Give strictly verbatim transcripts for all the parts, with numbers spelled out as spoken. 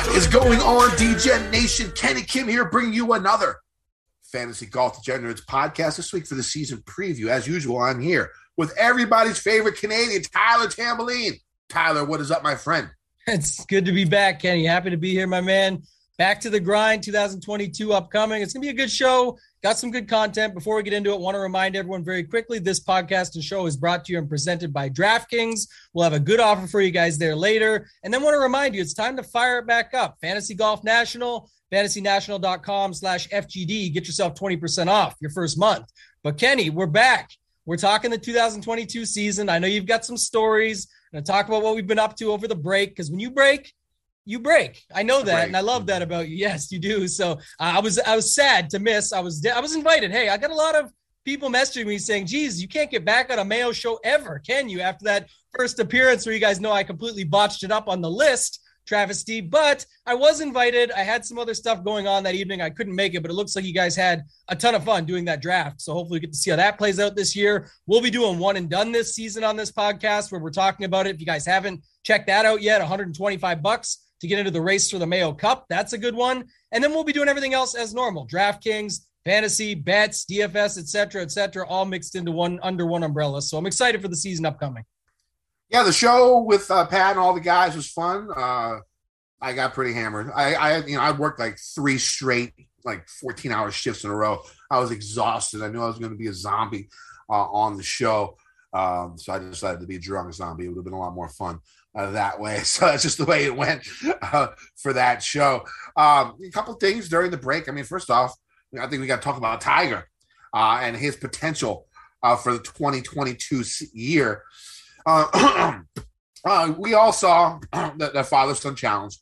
What is going on, D-Gen Nation? Kenny Kim here, bringing you another Fantasy Golf Degenerates podcast this week for the season preview. As usual, I'm here with everybody's favorite Canadian, Tyler Tamboline. Tyler, what is up, my friend? It's good to be back, Kenny. Happy to be here, my man. Back to the grind, two thousand twenty-two upcoming. It's going to be a good show. Got some good content. Before we get into it, want to remind everyone very quickly, this podcast and show is brought to you and presented by DraftKings. We'll have a good offer for you guys there later. And then want to remind you, it's time to fire it back up. Fantasy Golf National, fantasynational.com slash FGD. Get yourself twenty percent off your first month. But Kenny, we're back. We're talking the two thousand twenty-two season. I know you've got some stories. I'm going to talk about what we've been up to over the break, because when you break, you break. I know that, break. And I love that about you. Yes, you do. So uh, I was I was sad to miss. I was I was invited. Hey, I got a lot of people messaging me saying, geez, you can't get back on a Mayo show ever, can you? After that first appearance where you guys know I completely botched it up on the list, travesty. But I was invited. I had some other stuff going on that evening. I couldn't make it, but it looks like you guys had a ton of fun doing that draft. So hopefully we get to see how that plays out this year. We'll be doing one and done this season on this podcast where we're talking about it. If you guys haven't checked that out yet, one hundred twenty-five bucks to get into the race for the Mayo Cup. That's a good one. And then we'll be doing everything else as normal. DraftKings, fantasy, bets, D F S, et cetera, et cetera, all mixed into one under one umbrella. So I'm excited for the season upcoming. Yeah, the show with uh, Pat and all the guys was fun. Uh, I got pretty hammered. I, I, you know, I worked like three straight, like fourteen hour shifts in a row. I was exhausted. I knew I was going to be a zombie uh, on the show. Um, so I decided to be a drunk zombie. It would have been a lot more fun uh, that way. So that's just the way it went uh, for that show. Um, a couple of things during the break. I mean, first off, I think we got to talk about Tiger uh, and his potential uh, for the twenty twenty-two year. Uh, uh, we all saw that, that father-son challenge.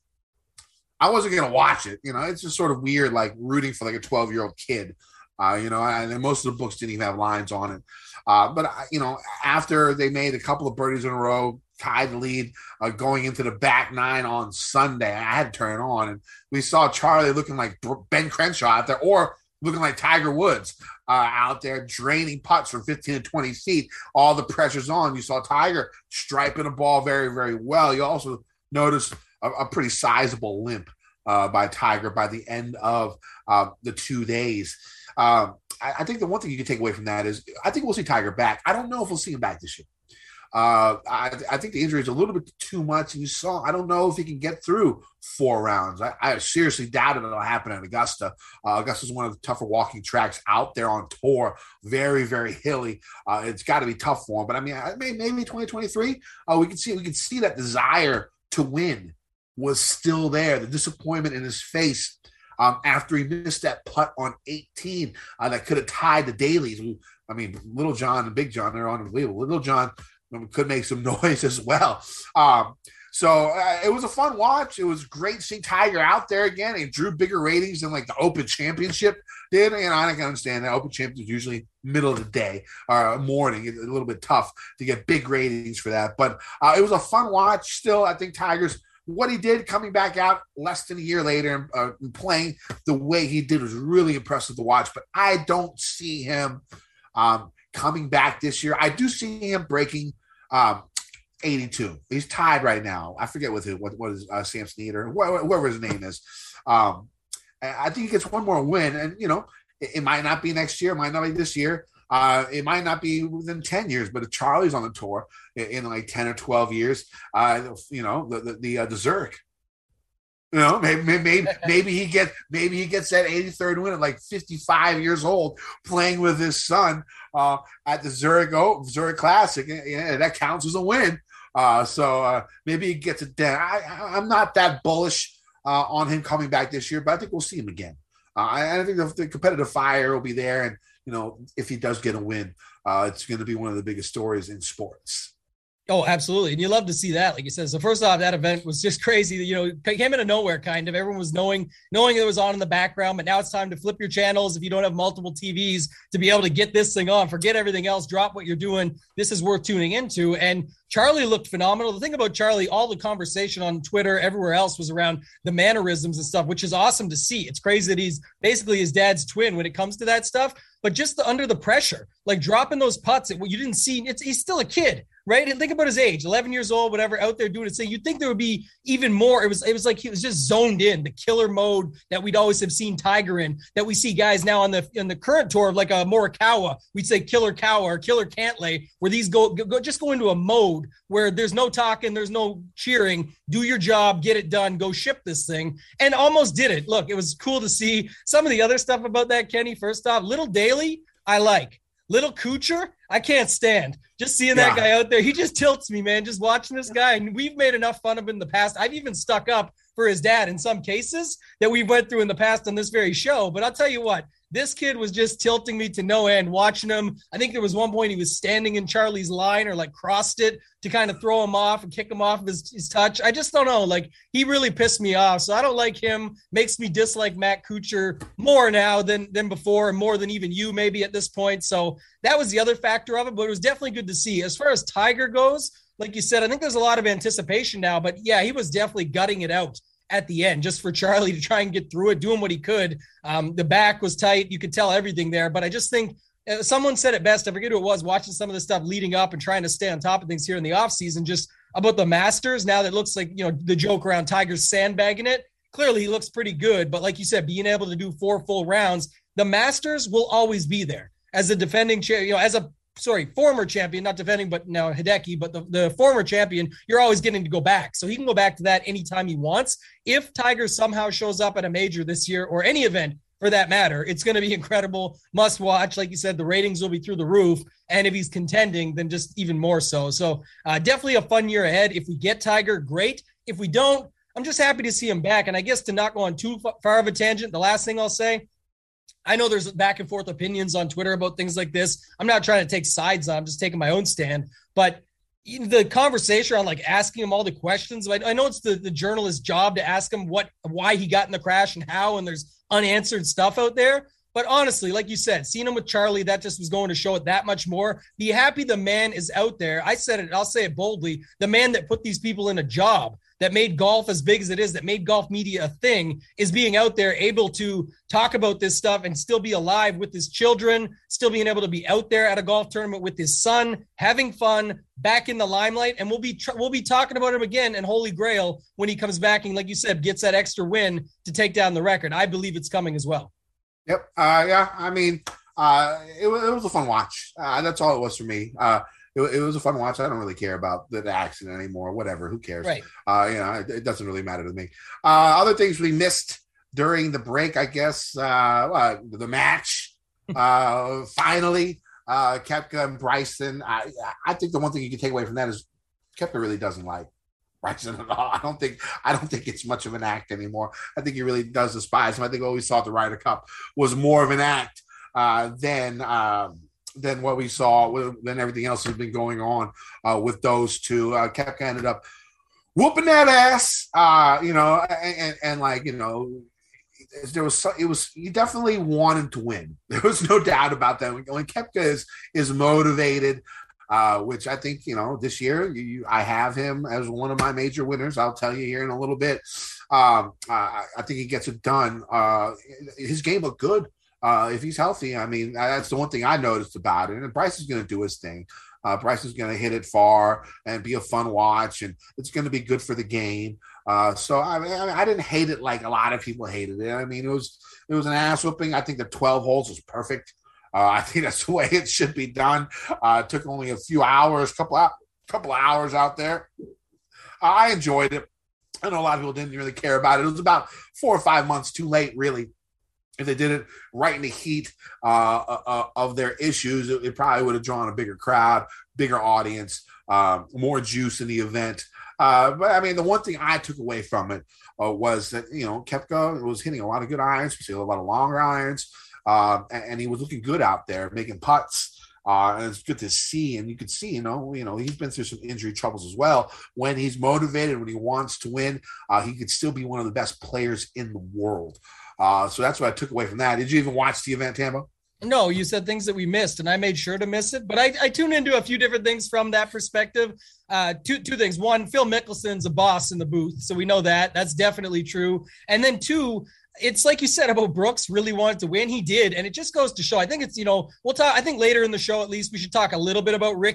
I wasn't going to watch it. You know, it's just sort of weird, like rooting for like a twelve-year-old kid. Uh, you know, and most of the books didn't even have lines on it. Uh, but, you know, after they made a couple of birdies in a row, tied the lead uh, going into the back nine on Sunday, I had to turn it on. And we saw Charlie looking like Ben Crenshaw out there, or looking like Tiger Woods uh, out there draining putts from fifteen to twenty feet. All the pressure's on. You saw Tiger striping the ball very, very well. You also noticed a, a pretty sizable limp uh, by Tiger by the end of uh, the two days. Um, I, I think the one thing you can take away from that is I think we'll see Tiger back. I don't know if we'll see him back this year. Uh, I, I think the injury is a little bit too much. And you saw, I don't know if he can get through four rounds. I, I seriously doubt it. It'll happen at Augusta. Uh, Augusta is one of the tougher walking tracks out there on tour. Very, very hilly. Uh, it's got to be tough for him. But I mean, maybe twenty twenty-three, uh, we can see, we can see that desire to win was still there. The disappointment in his face um, after he missed that putt on eighteen uh, that could have tied the dailies. I mean, Little John and Big John, they're unbelievable. Little John could make some noise as well. Um, so uh, it was a fun watch. It was great to see Tiger out there again. It drew bigger ratings than like the Open Championship did. And I can understand that Open Championship is usually middle of the day or morning. It's a little bit tough to get big ratings for that. But uh, it was a fun watch. Still, I think Tiger's what he did coming back out less than a year later and, uh, and playing the way he did was really impressive to watch. But I don't see him um, coming back this year. I do see him breaking Um, eighty-two. He's tied right now. I forget with who. What, what is uh, Sam Snead or wh- whoever his name is. Um, I think he gets one more win, and you know it, it might not be next year, it might not be this year. Uh, it might not be within ten years. But if Charlie's on the tour in, in like ten or twelve years, uh, you know the the the, uh, the Zurich. You know, maybe maybe maybe he gets maybe he gets that eighty-third win at like fifty-five years old, playing with his son uh, at the Zurich oh, Zurich Classic. Yeah, that counts as a win. Uh, so uh, maybe he gets it then. I, I'm not that bullish uh, on him coming back this year, but I think we'll see him again. Uh, I, I think the, the competitive fire will be there, and you know, if he does get a win, uh, it's going to be one of the biggest stories in sports. Oh, absolutely. And you love to see that, like you said. So first off, that event was just crazy. You know, it came out of nowhere, kind of. Everyone was knowing, knowing it was on in the background, but now it's time to flip your channels if you don't have multiple T Vs to be able to get this thing on. Forget everything else. Drop what you're doing. This is worth tuning into. And Charlie looked phenomenal. The thing about Charlie, all the conversation on Twitter, everywhere else was around the mannerisms and stuff, which is awesome to see. It's crazy that he's basically his dad's twin when it comes to that stuff, but just the, under the pressure, like dropping those putts, it, you didn't see, it's, he's still a kid, right? And think about his age, eleven years old, whatever, out there doing his thing. You'd think there would be even more. It was, it was like he was just zoned in, the killer mode that we'd always have seen Tiger in, that we see guys now on the in the current tour of like a Morikawa. We'd say Killer Cowa or Killer Cantlay, where these go, go just go into a mode where there's no talking, there's no cheering. Do your job, get it done, go ship this thing, and almost did it. Look, it was cool to see some of the other stuff about that, Kenny. First off, Little Daly, I like. Little Kuchar, I can't stand. Just seeing that yeah. guy out there, he just tilts me, man, just watching this guy. And we've made enough fun of him in the past. I've even stuck up for his dad in some cases that we went through in the past on this very show. But I'll tell you what, this kid was just tilting me to no end watching him. I think there was one point he was standing in Charlie's line or like crossed it to kind of throw him off and kick him off of his, his touch. I just don't know. Like, he really pissed me off. So I don't like him. Makes me dislike Matt Kuchar more now than, than before, and more than even you maybe at this point. So that was the other factor of it, but it was definitely good to see. As far as Tiger goes, like you said, I think there's a lot of anticipation now, but yeah, he was definitely gutting it out at the end just for Charlie to try and get through it, doing what he could. Um, the back was tight. You could tell everything there, but I just think uh, someone said it best. I forget who it was, watching some of the stuff leading up and trying to stay on top of things here in the off season, just about the Masters. Now that it looks like, you know, the joke around Tiger's sandbagging it. Clearly he looks pretty good, but like you said, being able to do four full rounds, the Masters will always be there as a defending chair, you know, as a sorry, former champion, not defending, but now Hideki, but the, the former champion, you're always getting to go back. So he can go back to that anytime he wants. If Tiger somehow shows up at a major this year, or any event for that matter, it's going to be incredible, must watch. Like you said, the ratings will be through the roof. And if he's contending, then just even more so. So uh, definitely a fun year ahead. If we get Tiger, great. If we don't, I'm just happy to see him back. And I guess to not go on too far of a tangent, the last thing I'll say, I know there's back and forth opinions on Twitter about things like this. I'm not trying to take sides on, I'm just taking my own stand. But the conversation on like asking him all the questions, I know it's the, the journalist's job to ask him what, why he got in the crash and how, and there's unanswered stuff out there. But honestly, like you said, seeing him with Charlie, that just was going to show it that much more. Be happy the man is out there. I said it, I'll say it boldly. The man that put these people in a job, that made golf as big as it is, that made golf media a thing, is being out there able to talk about this stuff and still be alive with his children, still being able to be out there at a golf tournament with his son, having fun, back in the limelight. And we'll be tr- we'll be talking about him again in Holy Grail when he comes back and, like you said, gets that extra win to take down the record. I believe it's coming as well. Yep. Uh, yeah. I mean, uh, it, was, it was a fun watch. Uh, that's all it was for me. Uh, it, it was a fun watch. I don't really care about the, the accident anymore. Whatever. Who cares? Right. Uh, you know, it, it doesn't really matter to me. Uh, other things we missed during the break, I guess, uh, uh, the match, uh, finally, uh, Koepka and Bryson. I, I think the one thing you can take away from that is Koepka really doesn't like Bryson at all. I don't think I don't think it's much of an act anymore. I think he really does despise him. I think what we saw at the Ryder Cup was more of an act uh, than uh, than what we saw than everything else has been going on uh, with those two. Uh, Koepka ended up whooping that ass, uh, you know, and, and, and like you know, there was it was he definitely wanted to win. There was no doubt about that. When, when Koepka is is motivated. Uh, which I think, you know, this year you, you, I have him as one of my major winners. I'll tell you here in a little bit. Um, uh, I think he gets it done. Uh, his game looked good uh, if he's healthy. I mean, that's the one thing I noticed about it. And Bryce is going to do his thing. Uh, Bryce is going to hit it far and be a fun watch, and it's going to be good for the game. Uh, so I mean, I didn't hate it like a lot of people hated it. I mean, it was it was an ass whooping. I think the twelve holes was perfect. Uh, I think that's the way it should be done. Uh, it took only a few hours, couple of, couple of hours out there. Uh, I enjoyed it. I know a lot of people didn't really care about it. It was about four or five months too late, really. If they did it right in the heat uh, uh, of their issues, it, it probably would have drawn a bigger crowd, bigger audience, uh, more juice in the event. Uh, but, I mean, the one thing I took away from it uh, was that, you know, Koepka was hitting a lot of good irons. We see a lot of longer irons. Uh, and, and he was looking good out there, making putts. Uh, and it's good to see. And you could see, you know, you know, he's been through some injury troubles as well. When he's motivated, when he wants to win, uh, he could still be one of the best players in the world. Uh, so that's what I took away from that. Did you even watch the event, Tambo? No, you said things that we missed, and I made sure to miss it. But I, I tuned into a few different things from that perspective. Uh, two two things. One, Phil Mickelson's a boss in the booth, so we know that. That's definitely true. And then two, it's like you said about Brooks really wanted to win. He did. And it just goes to show, I think it's, you know, we'll talk, I think later in the show, at least we should talk a little bit about Ricky,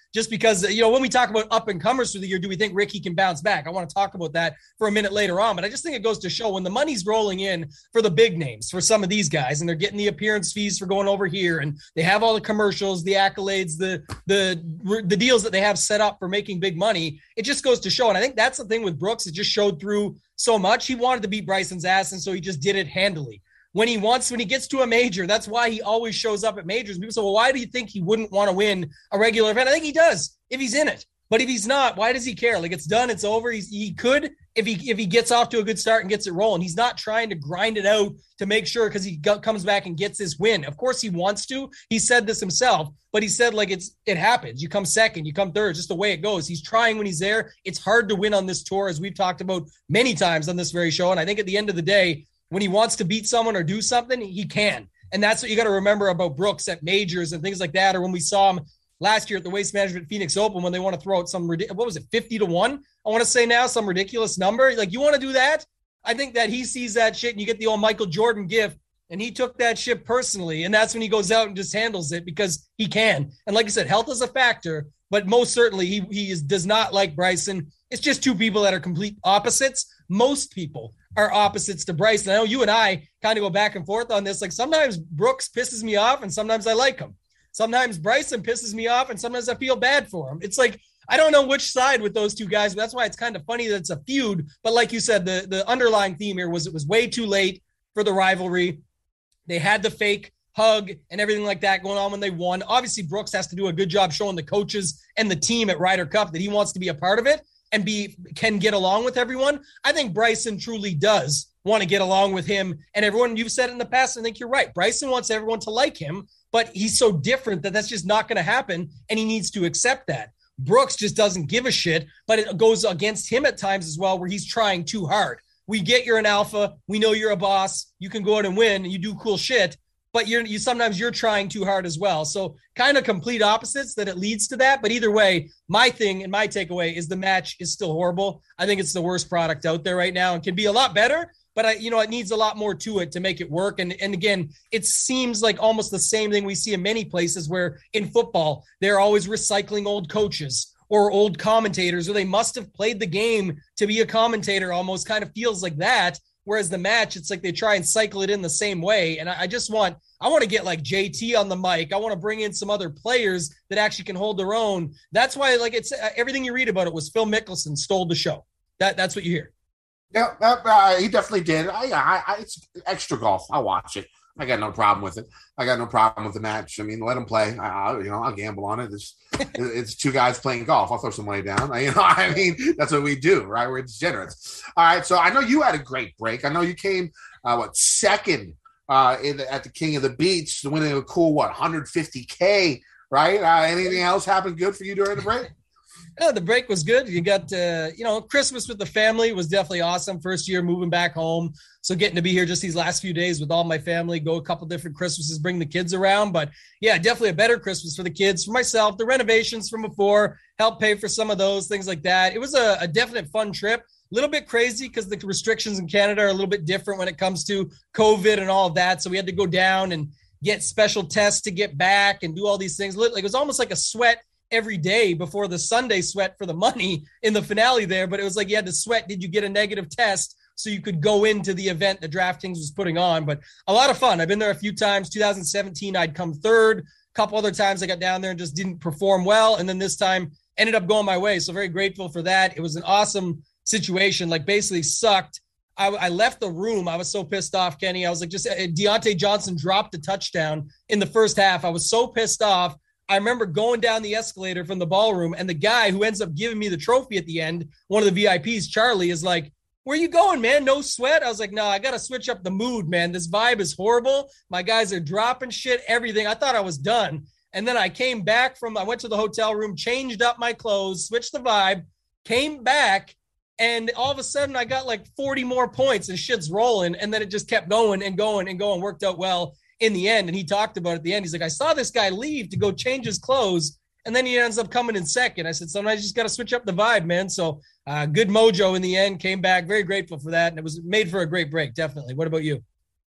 just because, you know, when we talk about up and comers through the year, do we think Ricky can bounce back? I want to talk about that for a minute later on, but I just think it goes to show when the money's rolling in for the big names, for some of these guys, and they're getting the appearance fees for going over here, and they have all the commercials, the accolades, the, the, the deals that they have set up for making big money. It just goes to show. And I think that's the thing with Brooks. It just showed through so much. He wanted to beat Bryson's ass, and so he just did it handily. When he wants, when he gets to a major, that's why he always shows up at majors. People say, well, why do you think he wouldn't want to win a regular event? I think he does if he's in it. But if he's not, why does he care? Like, it's done, it's over. He's, he could if he if he gets off to a good start and gets it rolling. He's not trying to grind it out to make sure because he got, comes back and gets his win. Of course he wants to. He said this himself, but he said, like, it's it happens. You come second, you come third, just the way it goes. He's trying when he's there. It's hard to win on this tour, as we've talked about many times on this very show. And I think at the end of the day, when he wants to beat someone or do something, he can. And that's what you got to remember about Brooks at majors and things like that. Or when we saw him last year at the Waste Management Phoenix Open, when they want to throw out some, what was it, fifty to one? I want to say now, some ridiculous number. Like, you want to do that? I think that he sees that shit and you get the old Michael Jordan gift, and he took that shit personally. And that's when he goes out and just handles it because he can. And like I said, health is a factor, but most certainly he, he is, does not like Bryson. It's just two people that are complete opposites. Most people are opposites to Bryson. I know you and I kind of go back and forth on this. Like, sometimes Brooks pisses me off and sometimes I like him. Sometimes Bryson pisses me off and sometimes I feel bad for him. It's like, I don't know which side with those two guys, but that's why it's kind of funny that it's a feud. But like you said, the, the underlying theme here was it was way too late for the rivalry. They had the fake hug and everything like that going on when they won. Obviously, Brooks has to do a good job showing the coaches and the team at Ryder Cup that he wants to be a part of it and be can get along with everyone. I think Bryson truly does want to get along with him and everyone. You've said it in the past, I think you're right. Bryson wants everyone to like him, but he's so different that that's just not going to happen, and he needs to accept that. Brooks just doesn't give a shit, but it goes against him at times as well, where he's trying too hard. We get you're an alpha. We know you're a boss. You can go out and win, and you do cool shit, but you're you sometimes you're trying too hard as well. So kind of complete opposites that it leads to that. But either way, my thing and my takeaway is the match is still horrible. I think it's the worst product out there right now and can be a lot better, but I, you know, it needs a lot more to it to make it work. And, and again, it seems like almost the same thing we see in many places where in football, they're always recycling old coaches or old commentators, or they must have played the game to be a commentator. Almost kind of feels like that. Whereas the match, it's like they try and cycle it in the same way. And I, I just want, I want to get like J T on the mic. I want to bring in some other players that actually can hold their own. That's why, like, it's uh, everything you read about it was Phil Mickelson stole the show. That That's what you hear. Yeah, uh, he definitely did. I, I, I, it's extra golf. I'll watch it. I got no problem with it. I got no problem with the match. I mean, let them play. I, you know, I'll gamble on it. It's, it's two guys playing golf. I'll throw some money down. I, you know, I mean, that's what we do, right? We're degenerates. All right. So I know you had a great break. I know you came, uh, what, second uh, in the, at the King of the Beach, winning a cool, what, one hundred fifty K, right? Uh, anything else happened good for you during the break? Yeah, the break was good. You got, uh, you know, Christmas with the family was definitely awesome. First year moving back home. So getting to be here just these last few days with all my family, go a couple different Christmases, bring the kids around. But yeah, definitely a better Christmas for the kids, for myself, the renovations from before, help pay for some of those, things like that. It was a, a definite fun trip. A little bit crazy because the restrictions in Canada are a little bit different when it comes to COVID and all of that. So we had to go down and get special tests to get back and do all these things. Like, it was almost like a sweat every day before the Sunday sweat for the money in the finale there. But it was like you had to sweat. Did you get a negative test so you could go into the event that DraftKings was putting on? But a lot of fun. I've been there a few times. two thousand seventeen, I'd come third. A couple other times I got down there and just didn't perform well. And then this time ended up going my way. So very grateful for that. It was an awesome situation. Like, basically sucked. I, I left the room. I was so pissed off, Kenny. I was like, just uh, Deontay Johnson dropped a touchdown in the first half. I was so pissed off. I remember going down the escalator from the ballroom, and the guy who ends up giving me the trophy at the end, one of the V I Ps, Charlie, is like, where you going, man? No sweat? I was like, no, I got to switch up the mood, man. This vibe is horrible. My guys are dropping shit, everything. I thought I was done. And then I came back from, I went to the hotel room, changed up my clothes, switched the vibe, came back, and all of a sudden I got like forty more points and shit's rolling. And then it just kept going and going and going, worked out well in the end. And he talked about it at the end. He's like, I saw this guy leave to go change his clothes, and then he ends up coming in second. I said, sometimes you just got to switch up the vibe, man. So uh, good mojo in the end, came back. Very grateful for that. And it was made for a great break. Definitely. What about you?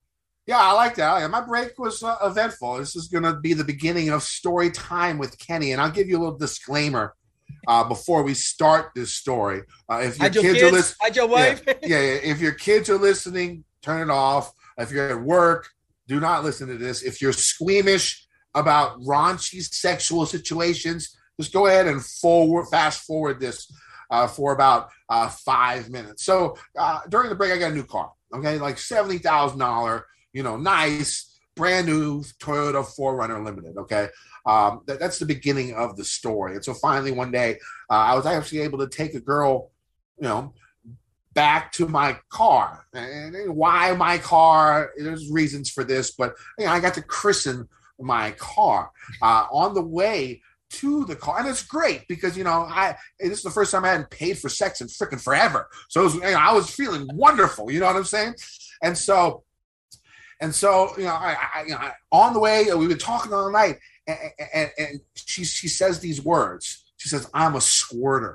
Yeah, I like that. Yeah, my break was uh, eventful. This is going to be the beginning of story time with Kenny, and I'll give you a little disclaimer uh, before we start this story. Uh, if your Hide your kids, are kids, listening, hide your yeah, wife. yeah, yeah, if your kids are listening, turn it off. If you're at work, do not listen to this. If you're squeamish about raunchy sexual situations, just go ahead and forward, fast forward this uh, for about uh, five minutes. So uh, during the break, I got a new car. Okay, like seventy thousand dollar, you know, nice, brand new Toyota four runner Limited. Okay, um, that, that's the beginning of the story. And so finally, one day, uh, I was actually able to take a girl, you know, back to my car. And why my car? There's reasons for this, but you know, I got to christen my car uh, on the way to the car, and it's great because you know I this is the first time I hadn't paid for sex in freaking forever, so it was, you know, I was feeling wonderful. You know what I'm saying? And so, and so you know, I, I you know I, on the way we've been talking all night, and, and, and she she says these words. She says, "I'm a squirter."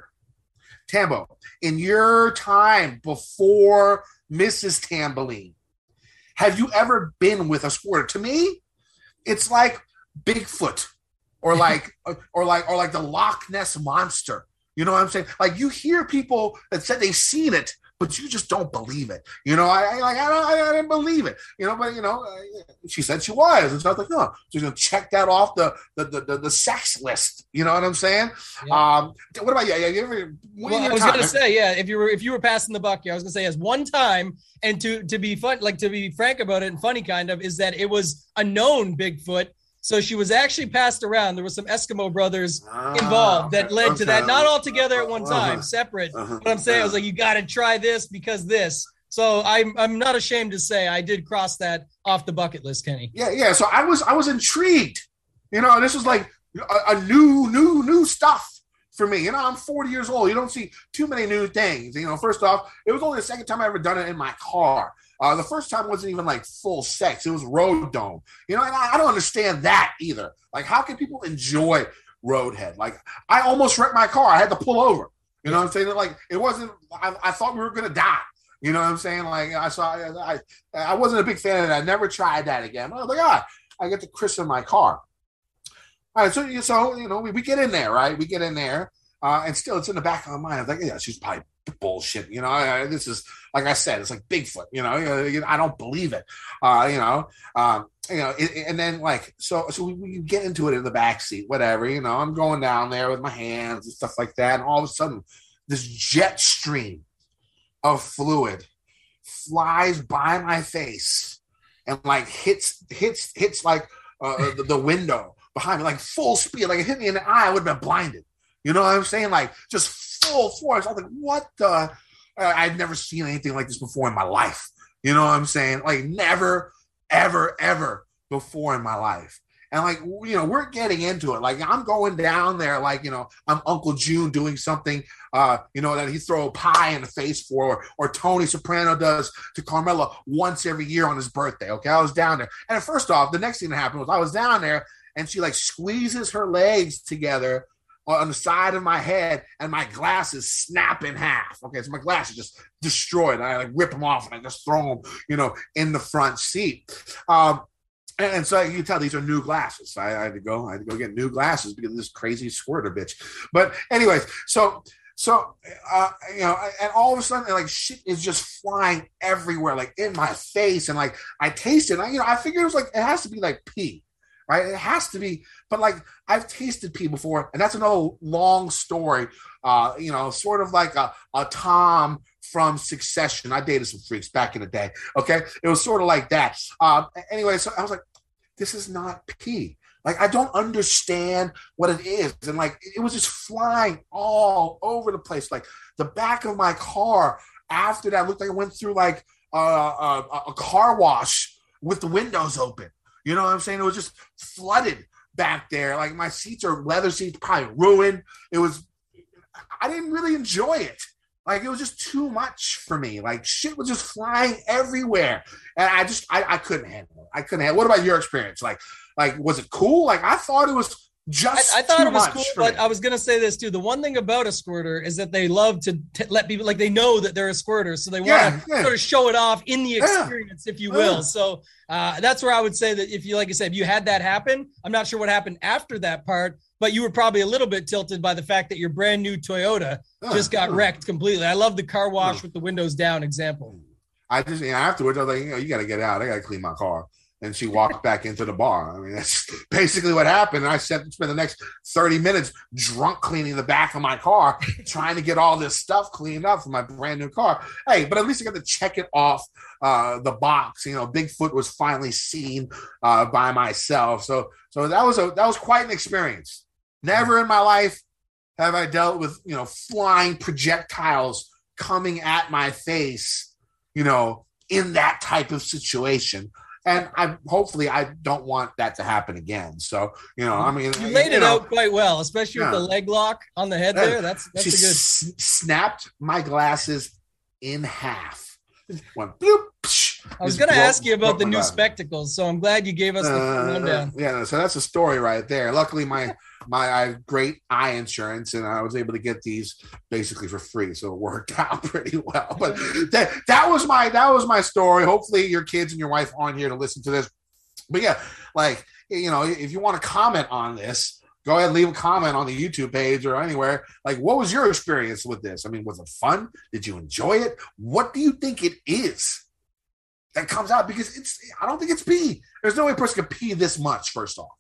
Tambo, in your time before Missus Tamboline, have you ever been with a squirter? To me, it's like Bigfoot or like or like or like the Loch Ness monster. You know what I'm saying? Like you hear people that said they've seen it, but you just don't believe it. You know, I, I like I don't I didn't believe it. You know, but you know, she said she was, and so I was like, no, she's gonna check that off the the the, the, the sex list. You know what I'm saying? Yeah. Um, what about you? Yeah, you ever, well, I was time? gonna say, yeah, if you were if you were passing the buck, yeah, I was gonna say, as one time, and to to be fun, like to be frank about it and funny, kind of, is that it was a known Bigfoot. So she was actually passed around. There was some Eskimo brothers involved that led okay. to that. Not all together at one time, uh-huh. separate. Uh-huh. But I'm saying, I was like, you got to try this because this. So I'm I'm not ashamed to say I did cross that off the bucket list, Kenny. Yeah, yeah. So I was I was intrigued. You know, this was like a, a new new new stuff for me. You know, I'm forty years old. You don't see too many new things. You know, first off, it was only the second time I ever done it in my car. Uh, the first time wasn't even like full sex. It was road dome. You know, and I, I don't understand that either. Like, how can people enjoy roadhead? Like, I almost wrecked my car. I had to pull over. You know what I'm saying? Like, it wasn't, I, I thought we were going to die. You know what I'm saying? Like, I saw, I, I, I wasn't a big fan of that. I never tried that again. I was like, ah, I get to christen my car. All right, so, so you know, we, we get in there, right? We get in there. Uh, and still, it's in the back of my mind. I was like, yeah, she's probably bullshit. You know, I, this is, like I said, it's like Bigfoot. You know, you know I don't believe it. Uh, you know, um, you know, it, and then like, so, so we, we get into it in the back seat, whatever. You know, I'm going down there with my hands and stuff like that, and all of a sudden, this jet stream of fluid flies by my face and like hits hits hits like uh, the, the window behind me, like full speed. Like it hit me in the eye, I would have been blinded. You know what I'm saying? Like just full force. I was like, what the? I'd never seen anything like this before in my life. You know what I'm saying? Like never, ever, ever before in my life. And like, you know, we're getting into it. Like I'm going down there, like, you know, I'm Uncle June doing something, uh, you know, that he throw a pie in the face for, or, or Tony Soprano does to Carmela once every year on his birthday. Okay. I was down there. And first off, the next thing that happened was I was down there and she like squeezes her legs together on the side of my head, and my glasses snap in half. Okay, so my glasses just destroyed. I like rip them off and I just throw them, you know, in the front seat. Um, and, and so you can tell these are new glasses. I, I had to go, I had to go get new glasses because of this crazy squirter bitch. But anyways, so so uh, you know, and all of a sudden, like shit is just flying everywhere, like in my face, and like I taste it. I, you know, I figured it was like it has to be like pee. Right, it has to be, but like I've tasted pee before, and that's another long story. Uh, you know, sort of like a, a Tom from Succession. I dated some freaks back in the day. Okay, it was sort of like that. Um, anyway, so I was like, this is not pee. Like I don't understand what it is, and like it was just flying all over the place. Like the back of my car after that looked like it went through like a, a, a car wash with the windows open. You know what I'm saying? It was just flooded back there. Like my seats are leather seats, probably ruined. It was, I didn't really enjoy it. Like it was just too much for me. Like shit was just flying everywhere. And I just, I, I couldn't handle it. I couldn't handle it. What about your experience? Like, like, was it cool? Like I thought it was Just I, I thought too it was much cool, for but me. I was gonna say this too. The one thing about a squirter is that they love to t- let people like they know that they're a squirter, so they want Yeah, to yeah. sort of show it off in the Yeah. experience, if you will. Yeah. So uh, that's where I would say that if you, like I said, if you had that happen, I'm not sure what happened after that part, but you were probably a little bit tilted by the fact that your brand new Toyota Yeah, just got yeah. wrecked completely. I love the car wash Yeah. with the windows down example. I just, you know, afterwards, I was like, you know, you got to get out. I got to clean my car. And she walked back into the bar. I mean, that's basically what happened. And I spent, spent the next thirty minutes drunk cleaning the back of my car, trying to get all this stuff cleaned up for my brand new car. Hey, but at least I got to check it off uh, the box. You know, Bigfoot was finally seen uh, by myself. So, so that was a that was quite an experience. Never in my life have I dealt with, you know, flying projectiles coming at my face, you know, in that type of situation. And I hopefully I don't want that to happen again. So, you know, I mean, You laid you it know, out quite well, especially yeah. with the leg lock on the head there. That's that's she a good. s- snapped my glasses in half. Went bloop. Psh, I was just going to broke- ask you about broke the my new glasses. spectacles, so I'm glad you gave us the Uh, rundown. yeah, so that's a story right there. Luckily, my my I have great eye insurance, and I was able to get these basically for free, so it worked out pretty well. But that that was my that was my story. Hopefully, your kids and your wife aren't here to listen to this. But yeah, like, you know, if you want to comment on this, go ahead and leave a comment on the YouTube page or anywhere. Like, what was your experience with this? I mean, was it fun? Did you enjoy it? What do you think it is that comes out? Because it's, I don't think it's pee. There's no way a person could pee this much, first off.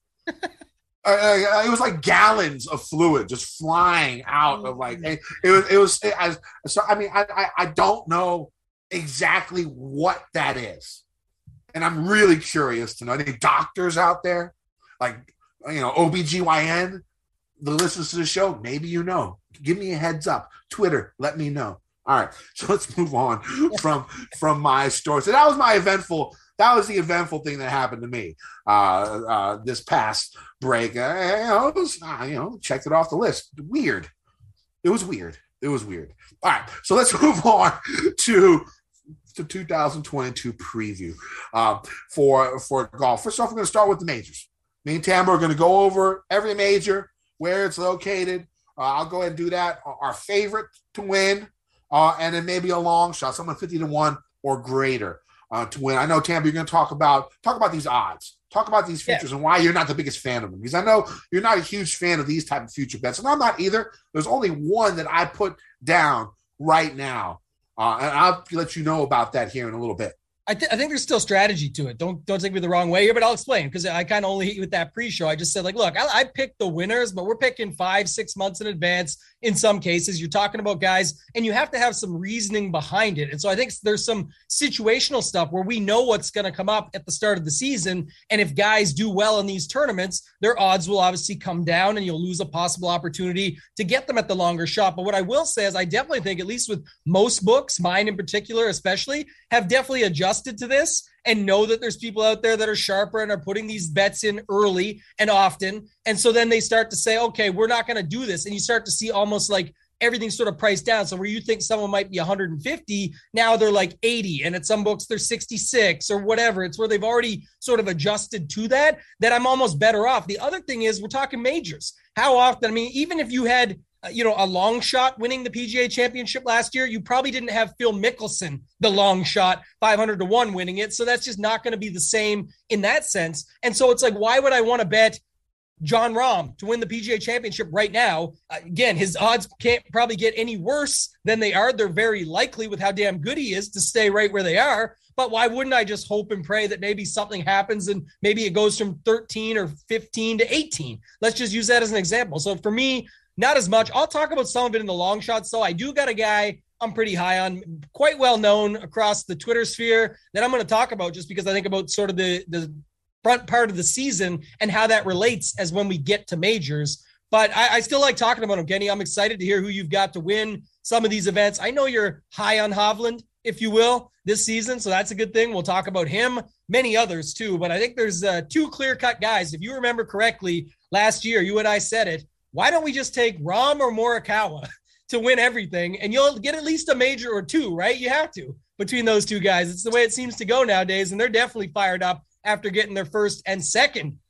uh, uh, it was like gallons of fluid just flying out of like, it, it was, it was, it, I, so, I mean, I, I, I don't know exactly what that is. And I'm really curious to know. Any doctors out there, like, you know, O B G Y N, the listeners to the show, maybe you know. Give me a heads up. Twitter, let me know. All right, so let's move on from from my story. So that was my eventful. That was the eventful thing that happened to me uh, uh, this past break. Uh, you know, it was, uh, you know, checked it off the list. Weird. It was weird. It was weird. All right, so let's move on to. The two thousand twenty-two preview uh, for for golf. First off, we're going to start with the majors. Me and Tambo are going to go over every major, where it's located. Uh, I'll go ahead and do that. Our favorite to win, uh, and then maybe a long shot, someone fifty to one or greater uh, to win. I know, Tambo, you're going to talk about talk about these odds. Talk about these futures yeah. and why you're not the biggest fan of them. Because I know you're not a huge fan of these type of future bets, and I'm not either. There's only one that I put down right now. Uh, and I'll let you know about that here in a little bit. I, th- I think there's still strategy to it. Don't don't take me the wrong way here, but I'll explain because I kind of only hit you with that pre-show. I just said, like, look, I, I picked the winners, but we're picking five, six months in advance. In some cases, you're talking about guys, and you have to have some reasoning behind it. And so I think there's some situational stuff where we know what's going to come up at the start of the season. And if guys do well in these tournaments, their odds will obviously come down and you'll lose a possible opportunity to get them at the longer shot. But what I will say is I definitely think, at least with most books, mine in particular especially, have definitely adjusted to this and know that there's people out there that are sharper and are putting these bets in early and often. And so then they start to say, okay, we're not going to do this. And you start to see almost like everything's sort of priced down. So where you think someone might be one hundred fifty, now they're like eighty. And at some books, they're sixty-six or whatever. It's where they've already sort of adjusted to that, that I'm almost better off. The other thing is we're talking majors. How often? I mean, even if you had, you know, a long shot winning the P G A championship last year, you probably didn't have Phil Mickelson, the long shot, five hundred to one winning it. So that's just not going to be the same in that sense. And so it's like, why would I want to bet Jon Rahm to win the P G A championship right now? Uh, again, his odds can't probably get any worse than they are. They're very likely with how damn good he is to stay right where they are. But why wouldn't I just hope and pray that maybe something happens and maybe it goes from thirteen or fifteen to eighteen? Let's just use that as an example. So for me, not as much. I'll talk about some of it in the long shots. So I do got a guy I'm pretty high on, quite well known across the Twitter sphere, that I'm going to talk about just because I think about sort of the, the front part of the season and how that relates as when we get to majors. But I, I still like talking about him, Kenny. I'm excited to hear who you've got to win some of these events. I know you're high on Hovland, if you will, this season. So that's a good thing. We'll talk about him, many others too. But I think there's uh, two clear-cut guys. If you remember correctly, last year, you and I said it. Why don't we just take Rahm or Morikawa to win everything? And you'll get at least a major or two, right? You have to, between those two guys. It's the way it seems to go nowadays. And they're definitely fired up after getting their first and second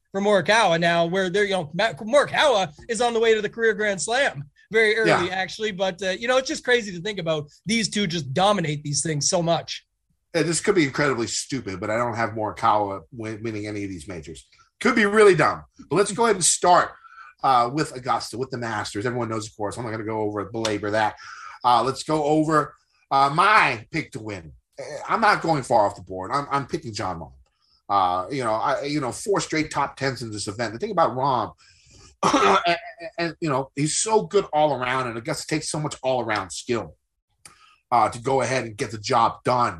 for Morikawa now, where they're, you know, Morikawa is on the way to the career Grand Slam very early, yeah. actually. But, uh, you know, it's just crazy to think about these two just dominate these things so much. Yeah, this could be incredibly stupid, but I don't have Morikawa win- winning any of these majors. Could be really dumb. But let's go ahead and start uh, with Augusta, with the Masters. Everyone knows, of course. I'm not going to go over belabor that. Uh, let's go over uh, my pick to win. I'm not going far off the board. I'm, I'm picking Jon Rahm. Uh, you know, I you know four straight top tens in this event. The thing about Rahm, and, and you know, he's so good all around, and Augusta takes so much all around skill uh, to go ahead and get the job done.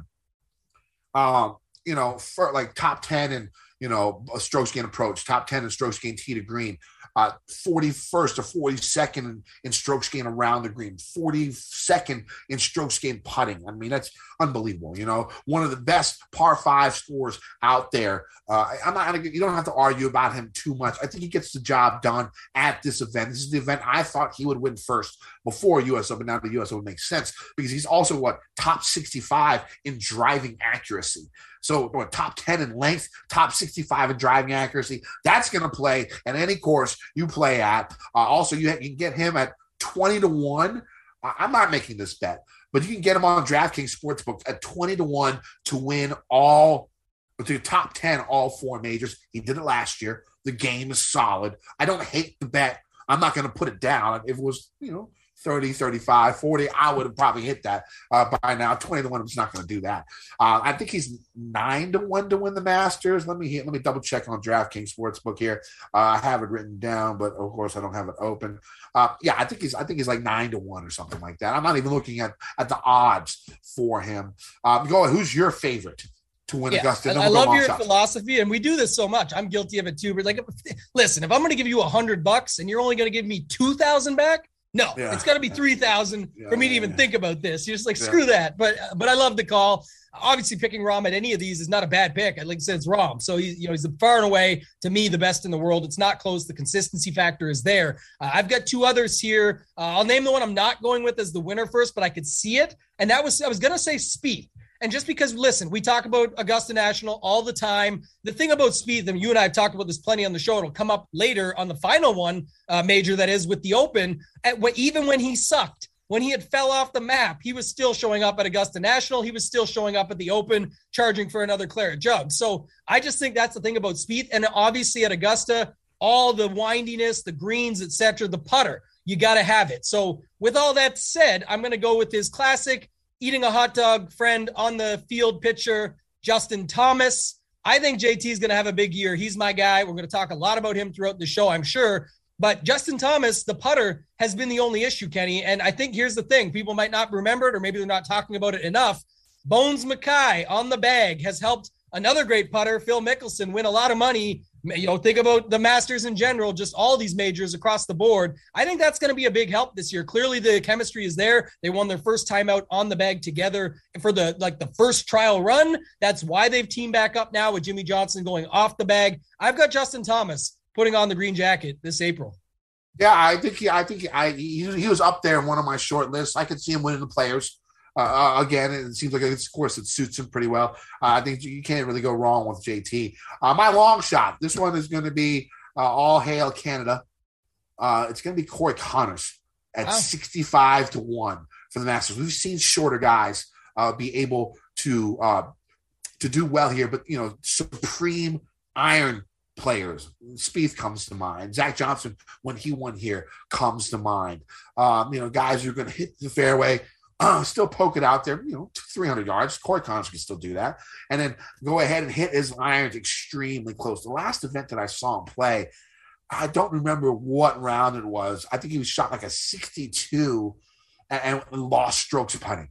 Um, you know, for like top ten and you know a strokes gain approach, top ten in strokes gain tee to green. Uh, forty-first or forty-second in, in strokes gain around the green, forty-second in strokes gain putting. I mean, that's unbelievable. You know, one of the best par five scores out there. Uh, I'm not going to, you don't have to argue about him too much. I think he gets the job done at this event. This is the event I thought he would win first before U S Open. Now the U S Open makes sense because he's also what top sixty-five in driving accuracy. So what, top ten in length, top sixty-five in driving accuracy. That's going to play at any course you play at. Uh, also, you, you can get him at twenty to one. I'm not making this bet, but you can get him on DraftKings Sportsbook at twenty to one to win all, to top ten, all four majors. He did it last year. The game is solid. I don't hate the bet. I'm not going to put it down. If it was, you know, thirty, thirty-five, forty, I would have probably hit that uh, by now. twenty to one, I'm just not going to do that. Uh, I think he's nine to one to win the Masters. Let me hit, let me double check on DraftKings Sportsbook here. Uh, I have it written down, but of course I don't have it open. Uh, yeah, I think he's I think he's like nine to one or something like that. I'm not even looking at, at the odds for him. Um, go ahead. Who's your favorite to win yeah, Augusta? I, I love your shots. philosophy, and we do this so much. I'm guilty of it too. But like, listen, if I'm going to give you a hundred bucks and you're only going to give me two thousand back, no, yeah. it's got to be three thousand yeah, for me to even yeah. think about this. You're just like, screw yeah. that. But but I love the call. Obviously, picking Rahm at any of these is not a bad pick. Like I said, it's Rahm. So, he, you know, he's far and away, to me, the best in the world. It's not close. The consistency factor is there. Uh, I've got two others here. Uh, I'll name the one I'm not going with as the winner first, but I could see it. And that was, I was going to say Spieth. And just because, listen, we talk about Augusta National all the time. The thing about Spieth, and you and I have talked about this plenty on the show, it'll come up later on the final one uh, major, that is with the Open. At what, even when he sucked, when he had fell off the map, he was still showing up at Augusta National. He was still showing up at the Open, charging for another claret jug. So I just think that's the thing about Spieth. And obviously at Augusta, all the windiness, the greens, et cetera, the putter, you got to have it. So with all that said, I'm going to go with his classic eating a hot dog friend on the field pitcher, Justin Thomas. I think J T is going to have a big year. He's my guy. We're going to talk a lot about him throughout the show, I'm sure. But Justin Thomas, the putter, has been the only issue, Kenny. And I think here's the thing. People might not remember it, or maybe they're not talking about it enough. Bones Mackay on the bag has helped another great putter, Phil Mickelson, win a lot of money. You know, think about the Masters in general, just all these majors across the board. I think that's going to be a big help this year. Clearly the chemistry is there. They won their first time out on the bag together for the, like the first trial run. That's why they've teamed back up now with Jimmy Johnson going off the bag. I've got Justin Thomas putting on the green jacket this April. Yeah, I think he, I think he, I, he, he was up there in one of my short lists. I could see him winning the Players. Uh, of seems like, it's, of course, it suits him pretty well. Uh, I think you can't really go wrong with J T. Uh, my long shot, this one is going to be uh, all hail Canada. Uh, it's going to be Corey Connors at wow. sixty-five to one for the Masters. We've seen shorter guys uh, be able to uh, to do well here, but, you know, supreme iron players. Spieth comes to mind. Zach Johnson, when he won here, comes to mind. Um, you know, guys who are going to hit the fairway, Uh, still poke it out there, you know, three hundred yards. Corey Connors can still do that. And then go ahead and hit his irons extremely close. The last event that I saw him play, I don't remember what round it was. I think he was shot like a sixty-two and, and lost strokes putting.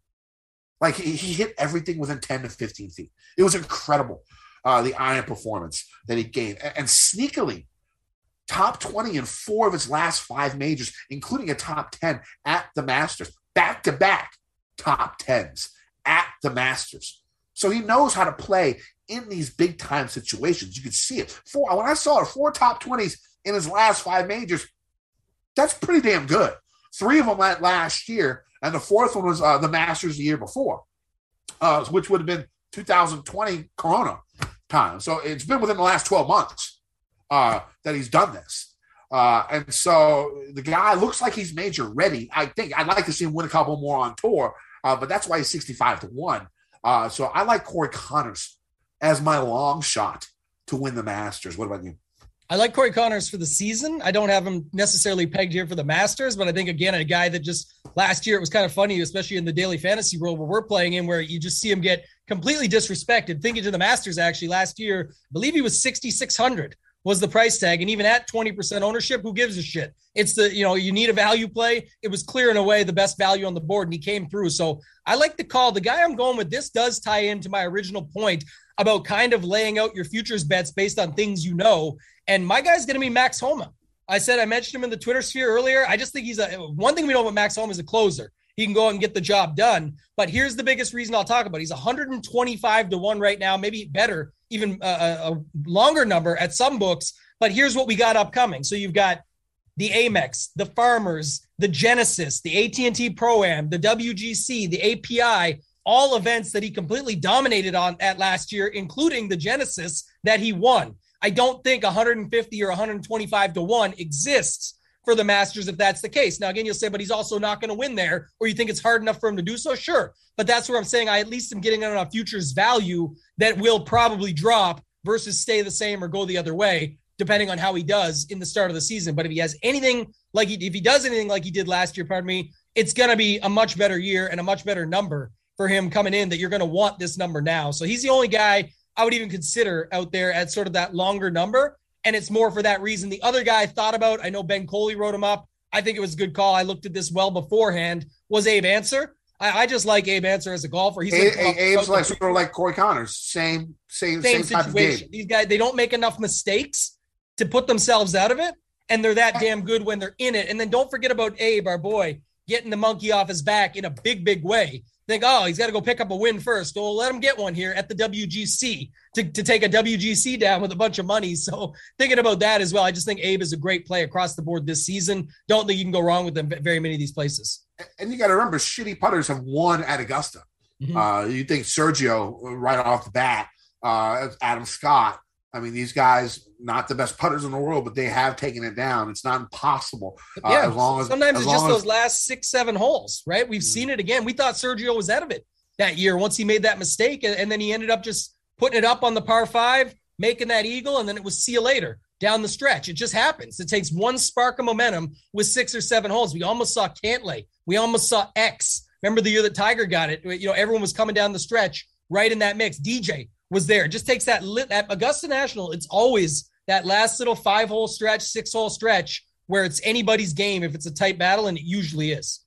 Like he, he hit everything within ten to fifteen feet. It was incredible, uh, the iron performance that he gained. And, and sneakily, top twenty in four of his last five majors, including a top ten at the Masters. Back-to-back top tens at the Masters. So he knows how to play in these big-time situations. You can see it. Four, when I saw it, four top twenties in his last five majors, that's pretty damn good. Three of them last year, and the fourth one was uh, the Masters the year before, uh, which would have been two thousand twenty Corona time. So it's been within the last twelve months uh, that he's done this. Uh, and so the guy looks like he's major ready. I think I'd like to see him win a couple more on tour, uh, but that's why he's sixty-five to one. Uh, so I like Corey Connors as my long shot to win the Masters. What about you? I like Corey Connors for the season. I don't have him necessarily pegged here for the Masters, but I think, again, a guy that just last year, it was kind of funny, especially in the daily fantasy world where we're playing in, where you just see him get completely disrespected. Thinking to the Masters, actually, last year, I believe he was sixty-six hundred was the price tag. And even at twenty percent ownership, who gives a shit? It's the, you know, you need a value play. It was clear in a way the best value on the board, and he came through. So I like the call. The guy I'm going with, this does tie into my original point about kind of laying out your futures bets based on things you know. And my guy's going to be Max Homa. I said I mentioned him in the Twitter sphere earlier. I just think he's a one thing we know about Max Homa is a closer. He can go out and get the job done. But here's the biggest reason I'll talk about. He's one hundred twenty-five to one right now, maybe better, even a, a longer number at some books. But here's what we got upcoming. So you've got the Amex, the Farmers, the Genesis, the A T and T Pro-Am, the W G C, the A P I, all events that he completely dominated on at last year, including the Genesis that he won. I don't think one hundred fifty or one hundred twenty-five to one exists for the Masters if that's the case. Now, again, you'll say, but he's also not going to win there, or you think it's hard enough for him to do so? Sure. But that's where I'm saying I at least am getting on a futures value that will probably drop versus stay the same or go the other way, depending on how he does in the start of the season. But if he has anything like he, if he does anything like he did last year, pardon me, it's going to be a much better year and a much better number for him coming in that you're going to want this number now. So he's the only guy I would even consider out there at sort of that longer number. And it's more for that reason. The other guy I thought about, I know Ben Coley wrote him up. I think it was a good call. I looked at this well beforehand, was Abe Answer. I, I just like Abe Answer as a golfer. He's a- a- Abe's like sort of like Corey Connors, same, same, same, same type of game. These guys, they don't make enough mistakes to put themselves out of it. And they're that damn good when they're in it. And then don't forget about Abe, our boy, getting the monkey off his back in a big, big way. Think, oh, he's got to go pick up a win first. Well, let him get one here at the W G C to, to take a W G C down with a bunch of money. So thinking about that as well, I just think Abe is a great play across the board this season. Don't think you can go wrong with them very many of these places. And you got to remember, shitty putters have won at Augusta. Mm-hmm. Uh, you think Sergio right off the bat, uh, Adam Scott. I mean, these guys, not the best putters in the world, but they have taken it down. It's not impossible. Uh, yeah, as long as, sometimes as it's just as, those last six, seven holes, right? We've mm-hmm. seen it again. We thought Sergio was out of it that year once he made that mistake, and, and then he ended up just putting it up on the par five, making that eagle, and then it was see you later down the stretch. It just happens. It takes one spark of momentum with six or seven holes. We almost saw Cantlay. We almost saw X. Remember the year that Tiger got it? You know, everyone was coming down the stretch right in that mix. D J was there. It just takes that lit at Augusta National. It's always that last little five hole stretch, six hole stretch where it's anybody's game if it's a tight battle, and it usually is.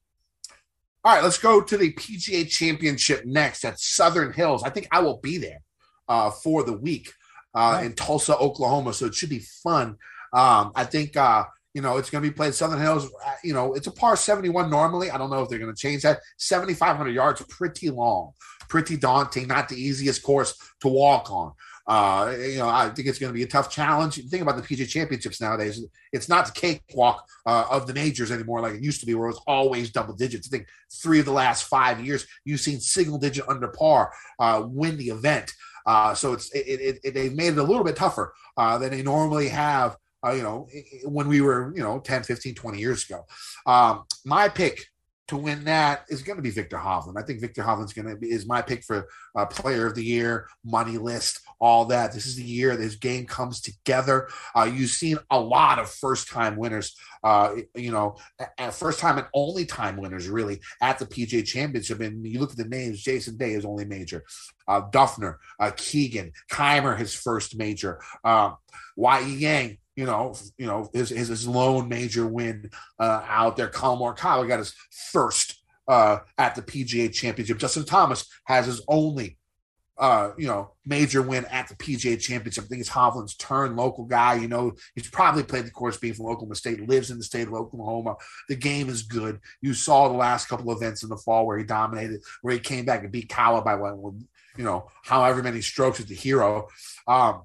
All right, let's go to the P G A Championship next at Southern Hills. I think I will be there uh, for the week uh, wow. in Tulsa, Oklahoma. So it should be fun. Um, I think, uh, you know, it's going to be played Southern Hills. You know, it's a par seventy-one normally. I don't know if they're going to change that. seventy-five hundred yards, pretty long, pretty daunting, not the easiest course to walk on. Uh, you know, I think it's going to be a tough challenge. You think about the P G A Championships nowadays. It's not the cakewalk uh, of the majors anymore like it used to be, where it was always double digits. I think three of the last five years, you've seen single digit under par uh, win the event. Uh, so it's it, it, it, they've made it a little bit tougher uh, than they normally have, uh, you know, when we were, you know, ten, fifteen, twenty years ago. Um, my pick to win that is going to be Victor Hovland. I think Victor Hovland's going to be is my pick for uh, Player of the Year, money list, all that. This is the year that his game comes together. Uh, you've seen a lot of first-time winners, uh, you know, first-time and only-time winners, really, at the P G A Championship. And you look at the names, Jason Day is only major. Uh, Duffner, uh, Keegan, Keimer, his first major. Uh, Y E Yang, you know, you know, his his, his lone major win uh, out there. Colin Morikawa got his first uh, at the P G A Championship. Justin Thomas has his only, uh, you know, major win at the P G A Championship. I think it's Hovland's turn. Local guy, you know, he's probably played the course being from Oklahoma State, lives in the state of Oklahoma. The game is good. You saw the last couple of events in the fall where he dominated, where he came back and beat Kawa by what, you know, however many strokes at the Hero. Um,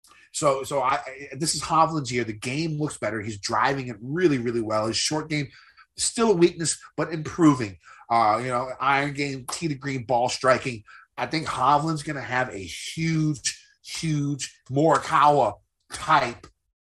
So, so I, this is Hovland's year. The game looks better. He's driving it really, really well. His short game, still a weakness, but improving. Uh, you know, iron game, tee to green, ball striking. I think Hovland's going to have a huge, huge Morikawa type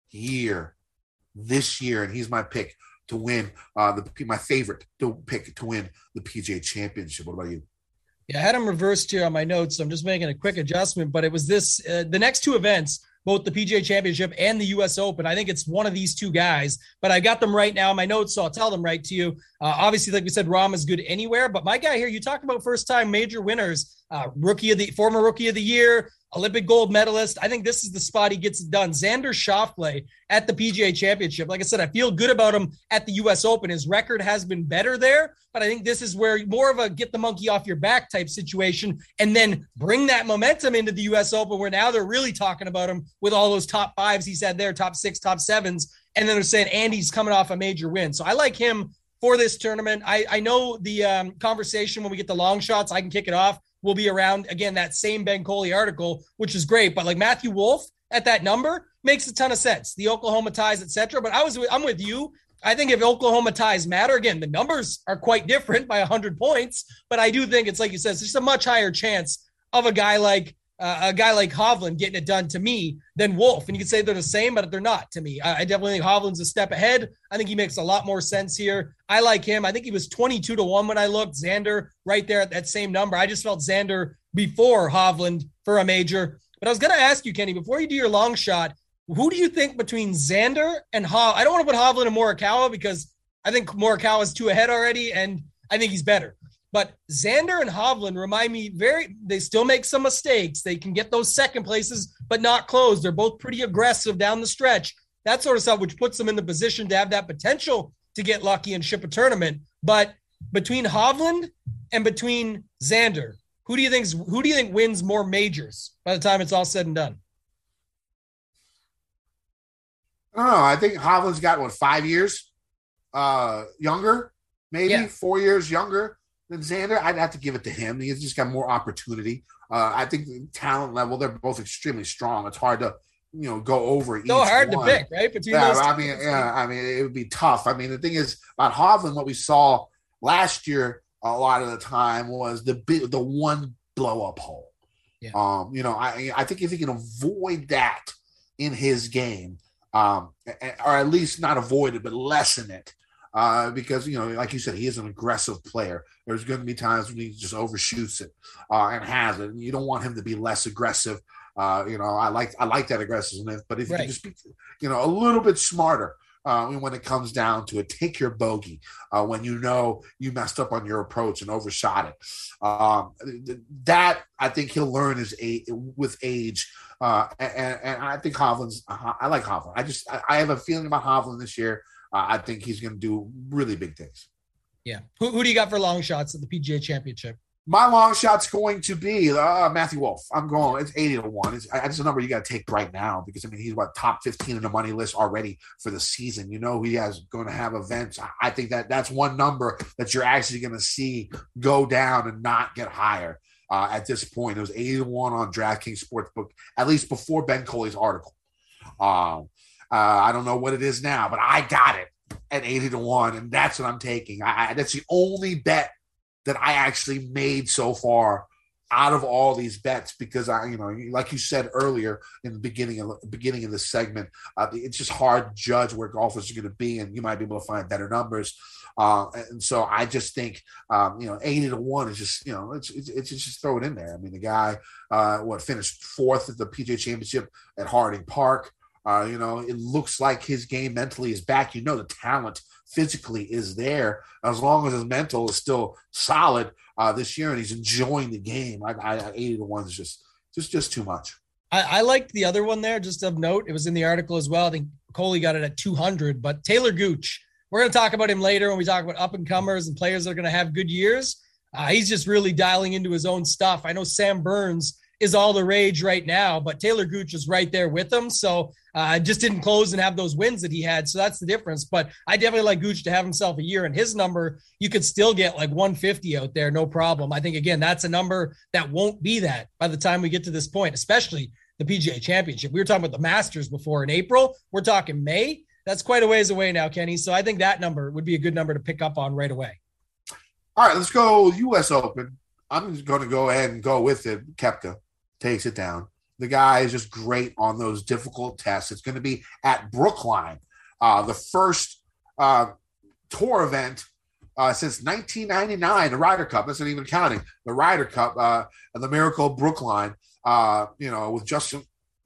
year, this year, and he's my pick to win uh, the my favorite to pick to win the P G A Championship. What about you? Yeah, I had them reversed here on my notes, so I'm just making a quick adjustment. But it was this: uh, the next two events, both the P G A Championship and the U S Open. I think it's one of these two guys, but I got them right now in my notes, so I'll tell them right to you. Uh, obviously, like we said, Rahm is good anywhere, but my guy here, you talk about first-time major winners, uh, rookie of the former rookie of the year, Olympic gold medalist. I think this is the spot he gets it done. Xander Schauffele at the P G A Championship. Like I said, I feel good about him at the U S Open. His record has been better there, but I think this is where more of a get the monkey off your back type situation and then bring that momentum into the U S Open where now they're really talking about him with all those top fives he's had there, top six, top sevens. And then they're saying Andy's coming off a major win. So I like him for this tournament. I, I know the um, conversation when we get the long shots, I can kick it off. Will be around, again, that same Ben Coley article, which is great. But like Matthew Wolff at that number makes a ton of sense. The Oklahoma ties, et cetera. But I was, I'm with you. I think if Oklahoma ties matter, again, the numbers are quite different by one hundred points. But I do think it's like you said, it's just a much higher chance of a guy like uh, a guy like Hovland getting it done to me than Wolff. And you could say they're the same, but they're not to me. I, I definitely think Hovland's a step ahead. I think he makes a lot more sense here. I like him. I think he was twenty-two to one when I looked. Xander right there at that same number. I just felt Xander before Hovland for a major. But I was going to ask you, Kenny, before you do your long shot, who do you think between Xander and Hovland? I don't want to put Hovland and Morikawa because I think Morikawa is two ahead already, and I think he's better. But Xander and Hovland remind me very, they still make some mistakes. They can get those second places, but not close. They're both pretty aggressive down the stretch, that sort of stuff, which puts them in the position to have that potential to get lucky and ship a tournament. But between Hovland and between Xander, who do you think, who do you think wins more majors by the time it's all said and done? I don't know. I think Hovland's got, what, five years uh, younger, maybe yeah. four years younger than Xander. I'd have to give it to him. He's just got more opportunity. Uh, I think the talent level, they're both extremely strong. It's hard to, you know, go over each so hard one. to pick, right? Between yeah, those I mean, yeah, I mean, it would be tough. I mean, the thing is about Hovland, what we saw last year a lot of the time was the big, the one blow up hole. Yeah. Um, you know, I I think if he can avoid that in his game, um, or at least not avoid it, but lessen it. Uh, because, you know, like you said, he is an aggressive player. There's going to be times when he just overshoots it uh, and has it. And you don't want him to be less aggressive. Uh, you know, I like I like that aggressiveness, but if right. you can just be, you know, a little bit smarter uh, when it comes down to it, take your bogey uh, when you know you messed up on your approach and overshot it. Um, that I think he'll learn his age, with age. Uh, and, and I think Hovland's. I like Hovland. I just I have a feeling about Hovland this year. Uh, I think he's going to do really big things. Yeah. Who, who do you got for long shots at the P G A Championship? My long shot's going to be uh, Matthew Wolff. I'm going. It's eighty to one. It's, it's a number you got to take right now because, I mean, he's what, top fifteen in the money list already for the season. You know, he has going to have events. I think that that's one number that you're actually going to see go down and not get higher uh, at this point. It was eighty to one on DraftKings Sportsbook, at least before Ben Coley's article. Um, Uh, I don't know what it is now, but I got it at eighty to one, and that's what I'm taking. I, I, that's the only bet that I actually made so far out of all these bets because I, you know, like you said earlier in the beginning of the beginning of this segment, uh, it's just hard to judge where golfers are going to be, and you might be able to find better numbers. Uh, and so I just think, um, you know, eighty to one is just, you know, it's, it's, it's just throw it in there. I mean, the guy, uh, what finished fourth at the P G A Championship at Harding Park. Uh, you know, it looks like his game mentally is back. You know, the talent physically is there as long as his mental is still solid uh, this year, and he's enjoying the game. I, I eighty to one is just, just, just too much. I, I liked the other one there. Just of note, it was in the article as well. I think Coley got it at two hundred, but Taylor Gooch. We're going to talk about him later when we talk about up and comers and players that are going to have good years. Uh, he's just really dialing into his own stuff. I know Sam Burns is all the rage right now, but Taylor Gooch is right there with him. So uh, just didn't close and have those wins that he had. So that's the difference. But I definitely like Gooch to have himself a year, and his number, you could still get like one fifty out there. No problem. I think, again, that's a number that won't be that by the time we get to this point, especially the P G A Championship. We were talking about the Masters before in April. We're talking May. That's quite a ways away now, Kenny. So I think that number would be a good number to pick up on right away. All right, let's go U S Open. I'm just going to go ahead and go with it. Koepka takes it down The guy is just great on those difficult tests. It's going to be at Brookline, uh, the first uh, tour event uh, since nineteen ninety-nine, the Ryder Cup. That's not even counting the Ryder Cup uh, and the Miracle Brookline. Uh, you know, with Justin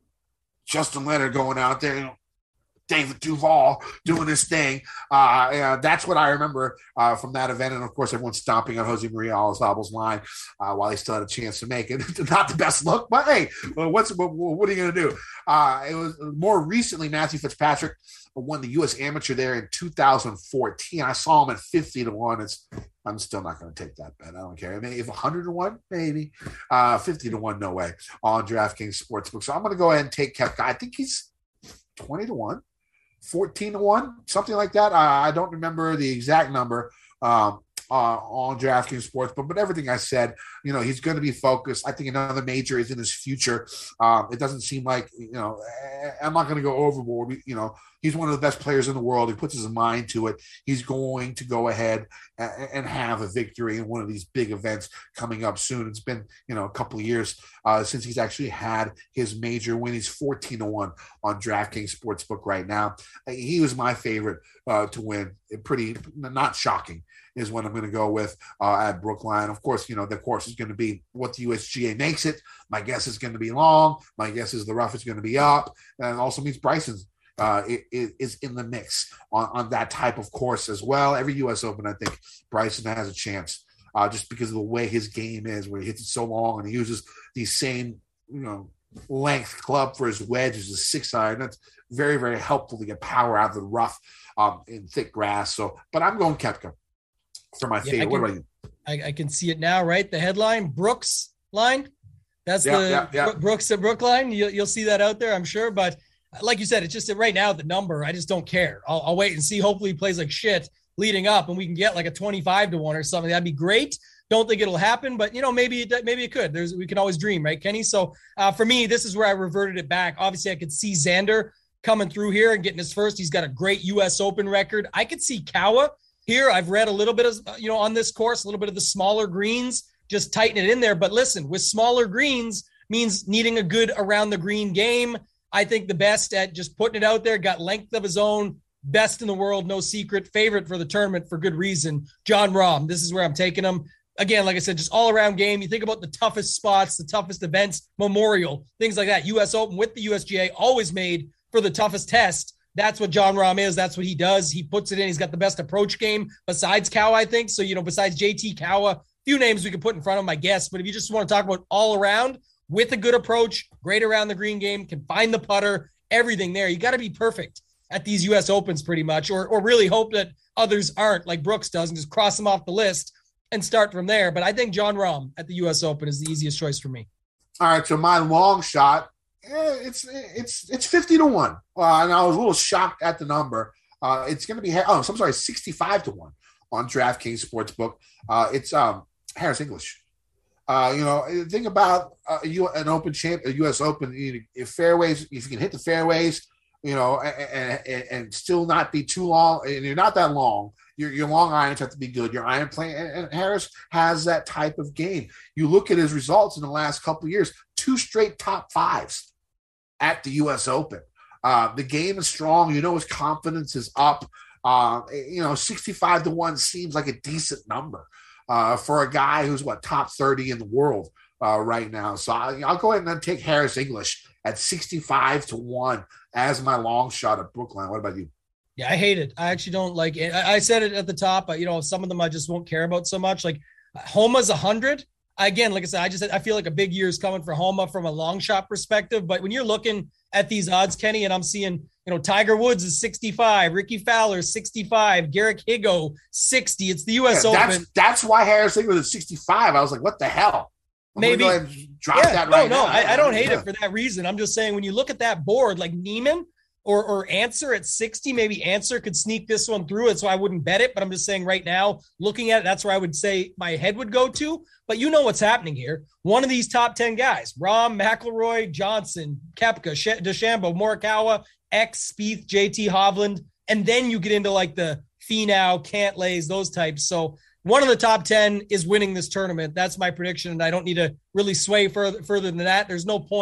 Justin Leonard going out there, you know, David Duval doing his thing. Uh, yeah, that's what I remember uh, from that event. And, of course, everyone stomping on Jose Maria Olazabal's line uh, while he still had a chance to make it. Not the best look, but, hey, well, what's what, what are you going to do? Uh, it was more recently Matthew Fitzpatrick won the U S Amateur there in two thousand fourteen. I saw him at fifty to one. It's I'm still not going to take that bet. I don't care. I mean, if one hundred to one, maybe. Uh, fifty to one, no way, on DraftKings Sportsbook. So I'm going to go ahead and take Koepka. I think he's twenty to one. fourteen to one, something like that. I, I don't remember the exact number um, uh, on DraftKings Sports, but, but everything I said, you know, he's going to be focused. I think another major is in his future. Um, it doesn't seem like, you know, I'm not going to go overboard. You know, he's one of the best players in the world. He puts his mind to it. He's going to go ahead and, and have a victory in one of these big events coming up soon. It's been, you know, a couple of years uh, since he's actually had his major win. He's fourteen to one on DraftKings Sportsbook right now. He was my favorite uh, to win. It pretty, not shocking, is what I'm going to go with uh, at Brookline. Of course, you know, the course is going to be what the U S G A makes it. My guess is going to be long. My guess is the rough is going to be up. And it also means Bryson's uh, it, it is in the mix on, on that type of course as well. Every U S Open, I think Bryson has a chance uh, just because of the way his game is, where he hits it so long and he uses the same, you know, length club for his wedge as a six iron. That's very, very helpful to get power out of the rough um, in thick grass. So, but I'm going Koepka for my favorite. Yeah, what about you? I, I can see it now, right? The headline, Brooks line. That's yeah, the yeah, yeah. Brooks at Brookline. You'll, you'll see that out there, I'm sure. But like you said, it's just that right now, the number, I just don't care. I'll, I'll wait and see. Hopefully he plays like shit leading up and we can get like a twenty-five to one or something. That'd be great. Don't think it'll happen, but, you know, maybe it, maybe it could. There's We can always dream, right, Kenny? So uh, for me, this is where I reverted it back. Obviously, I could see Xander coming through here and getting his first. He's got a great U S Open record. I could see Kawa here. I've read a little bit of, you know, on this course, a little bit of the smaller greens, just tighten it in there. But listen, with smaller greens means needing a good around the green game. I think the best at just putting it out there, got length of his own, best in the world, no secret, favorite for the tournament for good reason. Jon Rahm, this is where I'm taking him. Again, like I said, just all around game. You think about the toughest spots, the toughest events, Memorial, things like that. U S Open with the U S G A always made for the toughest test. That's what Jon Rahm is. That's what he does. He puts it in. He's got the best approach game besides Kawa, I think. So, you know, besides J T Kawa, few names we could put in front of him, I guess. But if you just want to talk about all around with a good approach, great around the green game, can find the putter, everything there. You got to be perfect at these U S Opens pretty much, or or really hope that others aren't like Brooks does and just cross them off the list and start from there. But I think Jon Rahm at the U S Open is the easiest choice for me. All right, so my long shot, eh, it's it's it's fifty to one, uh, and I was a little shocked at the number. Uh, it's going to be oh, so I'm sorry, sixty-five to one on DraftKings Sportsbook. Uh, it's um, Harris English. Uh, you know, the thing about uh, you an Open champ, a U S Open, you, if fairways, if you can hit the fairways, you know, and, and, and still not be too long, and you're not that long. Your, your long irons have to be good. Your iron play, and, and Harris has that type of game. You look at his results in the last couple of years, two straight top fives at the U S Open. Uh, the game is strong. You know, his confidence is up. Uh, you know, sixty-five to one seems like a decent number uh, for a guy who's, what, top thirty in the world uh, right now. So I, I'll go ahead and take Harris English at sixty-five to one as my long shot at Brookline. What about you? Yeah, I hate it. I actually don't like it. I, I said it at the top, but, you know, some of them I just won't care about so much. Like Homa's one hundred. Again, like I said, I just I feel like a big year is coming for Homa from a long shot perspective. But when you're looking at these odds, Kenny, and I'm seeing, you know, Tiger Woods is sixty-five, Ricky Fowler sixty-five, Garrick Higo sixty. It's the U S yeah, Open. That's, that's why Harris English was at sixty-five. I was like, what the hell? I'm Maybe go ahead and drop yeah, that no, right no, now. I, I don't hate yeah. it for that reason. I'm just saying when you look at that board, like Neiman or or Answer at sixty, maybe Answer could sneak this one through. It's why I wouldn't bet it. But I'm just saying right now, looking at it, that's where I would say my head would go to. But you know what's happening here. One of these top ten guys, Rahm, McIlroy, Johnson, Koepka, DeChambeau, Morikawa, X, Spieth, J T Hovland, and then you get into like the Finau, Cantlays, those types. So one of the top ten is winning this tournament. That's my prediction, and I don't need to really sway further further than that. There's no point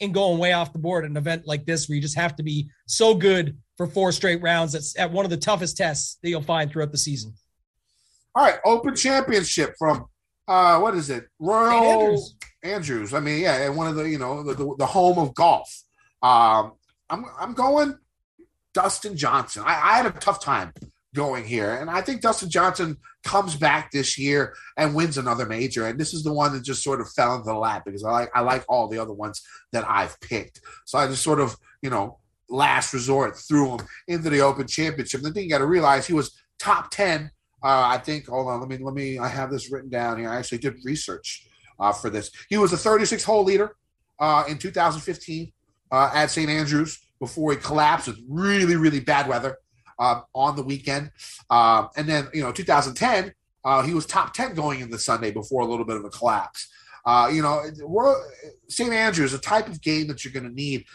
in going way off the board at an event like this, where you just have to be so good for four straight rounds. That's at one of the toughest tests that you'll find throughout the season. All right, Open Championship from uh, what is it? Royal Andrews. Andrews. I mean, yeah, one of the you know the, the, the home of golf. Um, I'm I'm going Dustin Johnson. I, I had a tough time going here, and I think Dustin Johnson comes back this year and wins another major. And this is the one that just sort of fell into the lap because I like I like all the other ones that I've picked. So I just sort of you know last resort threw him into the Open Championship. The thing you got to realize, he was top ten. Uh, I think. Hold on. Let me. Let me. I have this written down here. I actually did research uh, for this. He was a thirty-six hole leader uh, in two thousand fifteen uh, at Saint Andrews before he collapsed with really, really bad weather uh, on the weekend. Uh, and then, you know, two thousand ten, uh, he was top ten going into Sunday before a little bit of a collapse. Uh, you know, Saint Andrews, a type of game that you're going to need.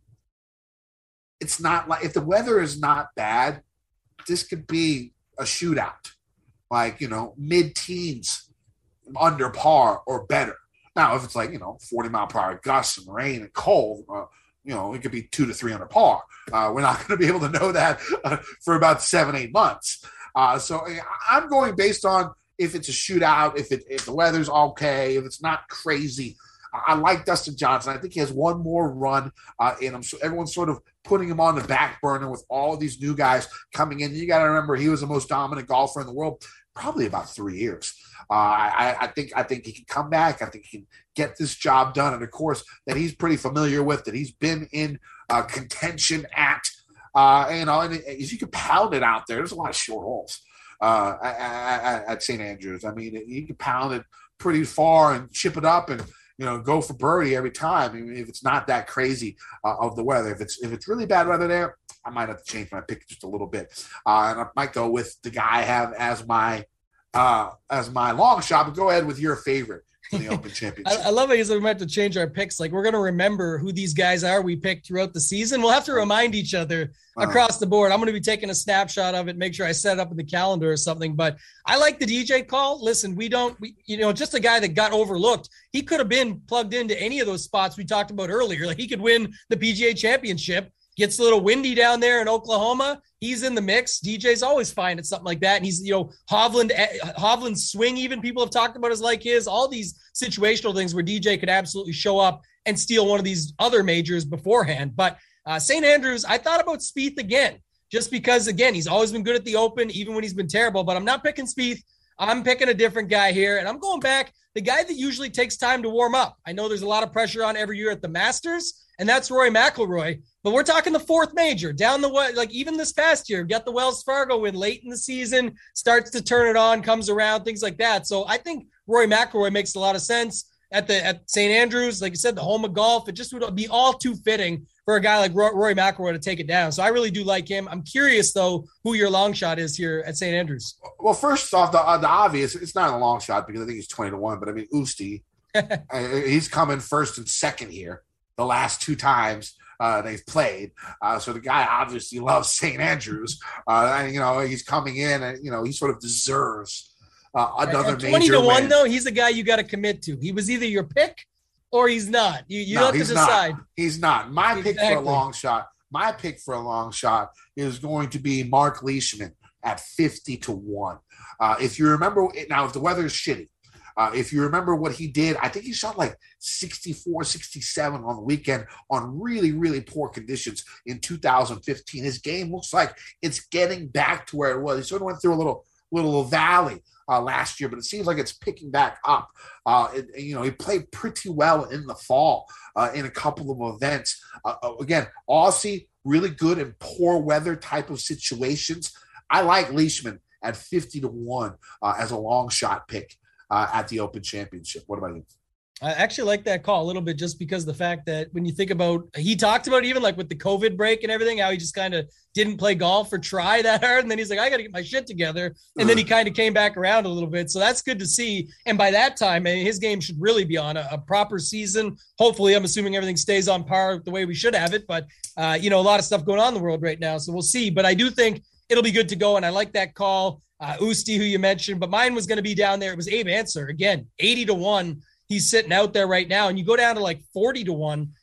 It's not like if the weather is not bad, this could be a shootout. Like, you know, mid-teens under par or better. Now, if it's like, you know, forty mile per hour gusts and rain and cold, uh, you know, it could be two to three under par. Uh, we're not going to be able to know that uh, for about seven, eight months. Uh, so I'm going based on if it's a shootout, if it if the weather's okay, if it's not crazy. I like Dustin Johnson. I think he has one more run uh, in him. So everyone's sort of putting him on the back burner with all of these new guys coming in. You got to remember, he was the most dominant golfer in the world probably about three years. Uh, I, I think I think he can come back. I think he can get this job done. And, of course, that he's pretty familiar with, that he's been in uh, contention at. Uh, you know, and if you can pound it out there, there's a lot of short holes uh, at, at Saint Andrews. I mean, you can pound it pretty far and chip it up and, you know, go for birdie every time. I mean, if it's not that crazy uh, of the weather. If it's if it's really bad weather there, I might have to change my pick just a little bit. Uh, and I might go with the guy I have as my uh, as my long shot. But go ahead with your favorite in the Open Championship. I, I love it. We might have to change our picks. Like, we're going to remember who these guys are we picked throughout the season. We'll have to remind each other across the board. I'm going to be taking a snapshot of it, make sure I set it up in the calendar or something. But I like the D J call. Listen, we don't, we, you know, just a guy that got overlooked. He could have been plugged into any of those spots we talked about earlier. Like, he could win the P G A Championship. Gets a little windy down there in Oklahoma. He's in the mix. D J's always fine at something like that. And he's, you know, Hovland, Hovland's swing, even people have talked about is like his, all these situational things where D J could absolutely show up and steal one of these other majors beforehand. But uh, Saint Andrews, I thought about Spieth again, just because, again, he's always been good at the Open, even when he's been terrible. But I'm not picking Spieth. I'm picking a different guy here. And I'm going back, the guy that usually takes time to warm up. I know there's a lot of pressure on every year at the Masters, and that's Rory McIlroy. But we're talking the fourth major down the way. Like, even this past year, got the Wells Fargo win late in the season, starts to turn it on, comes around, things like that. So I think Rory McIlroy makes a lot of sense at the at Saint Andrews. Like you said, the home of golf. It just would be all too fitting for a guy like Rory McIlroy to take it down. So I really do like him. I'm curious though who your long shot is here at Saint Andrews. Well, first off, the uh, the obvious, it's not a long shot because I think he's twenty to one. But I mean, Usti, uh, he's coming first and second here the last two times. Uh, they've played. Uh, so the guy obviously loves Saint Andrews. Uh, and, you know, he's coming in and, you know, he sort of deserves uh, another major twenty to one, win. though, he's the guy you got to commit to. He was either your pick or he's not. You, you no, have to decide. Not. He's not. My exactly. pick for a long shot, my pick for a long shot is going to be Mark Leishman at fifty to one. Uh, if you remember, now, if the weather is shitty, Uh, if you remember what he did, I think he shot like sixty-four, sixty-seven on the weekend on really, really poor conditions in two thousand fifteen. His game looks like it's getting back to where it was. He sort of went through a little little valley uh, last year, but it seems like it's picking back up. Uh, it, you know, he played pretty well in the fall uh, in a couple of events. Uh, again, Aussie, really good in poor weather type of situations. I like Leishman at fifty to one uh, as a long shot pick. Uh, at the Open Championship. What about you? I actually like that call a little bit just because the fact that when you think about, he talked about even like with the COVID break and everything, how he just kind of didn't play golf or try that hard. And then he's like, I got to get my shit together. And then he kind of came back around a little bit. So that's good to see. And by that time, I mean, his game should really be on a, a proper season. Hopefully, I'm assuming everything stays on par the way we should have it. But, uh, you know, a lot of stuff going on in the world right now. So we'll see. But I do think it'll be good to go. And I like that call. Uh, Usti, who you mentioned, but mine was going to be down there. It was Abe Answer. Again, eighty to one. He's sitting out there right now. And you go down to like forty to one.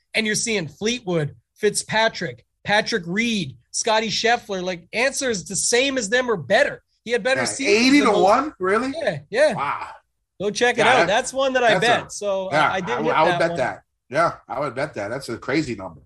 and you're seeing Fleetwood, Fitzpatrick, Patrick Reed, Scotty Scheffler, like answers the same as them or better. He had better yeah, seasons. eighty to one, really? Yeah, yeah. Wow. Go check it yeah, out. That, that's one that I bet. A, so yeah, uh, I did. I, hit I would that bet one. that. Yeah, I would bet that. That's a crazy number.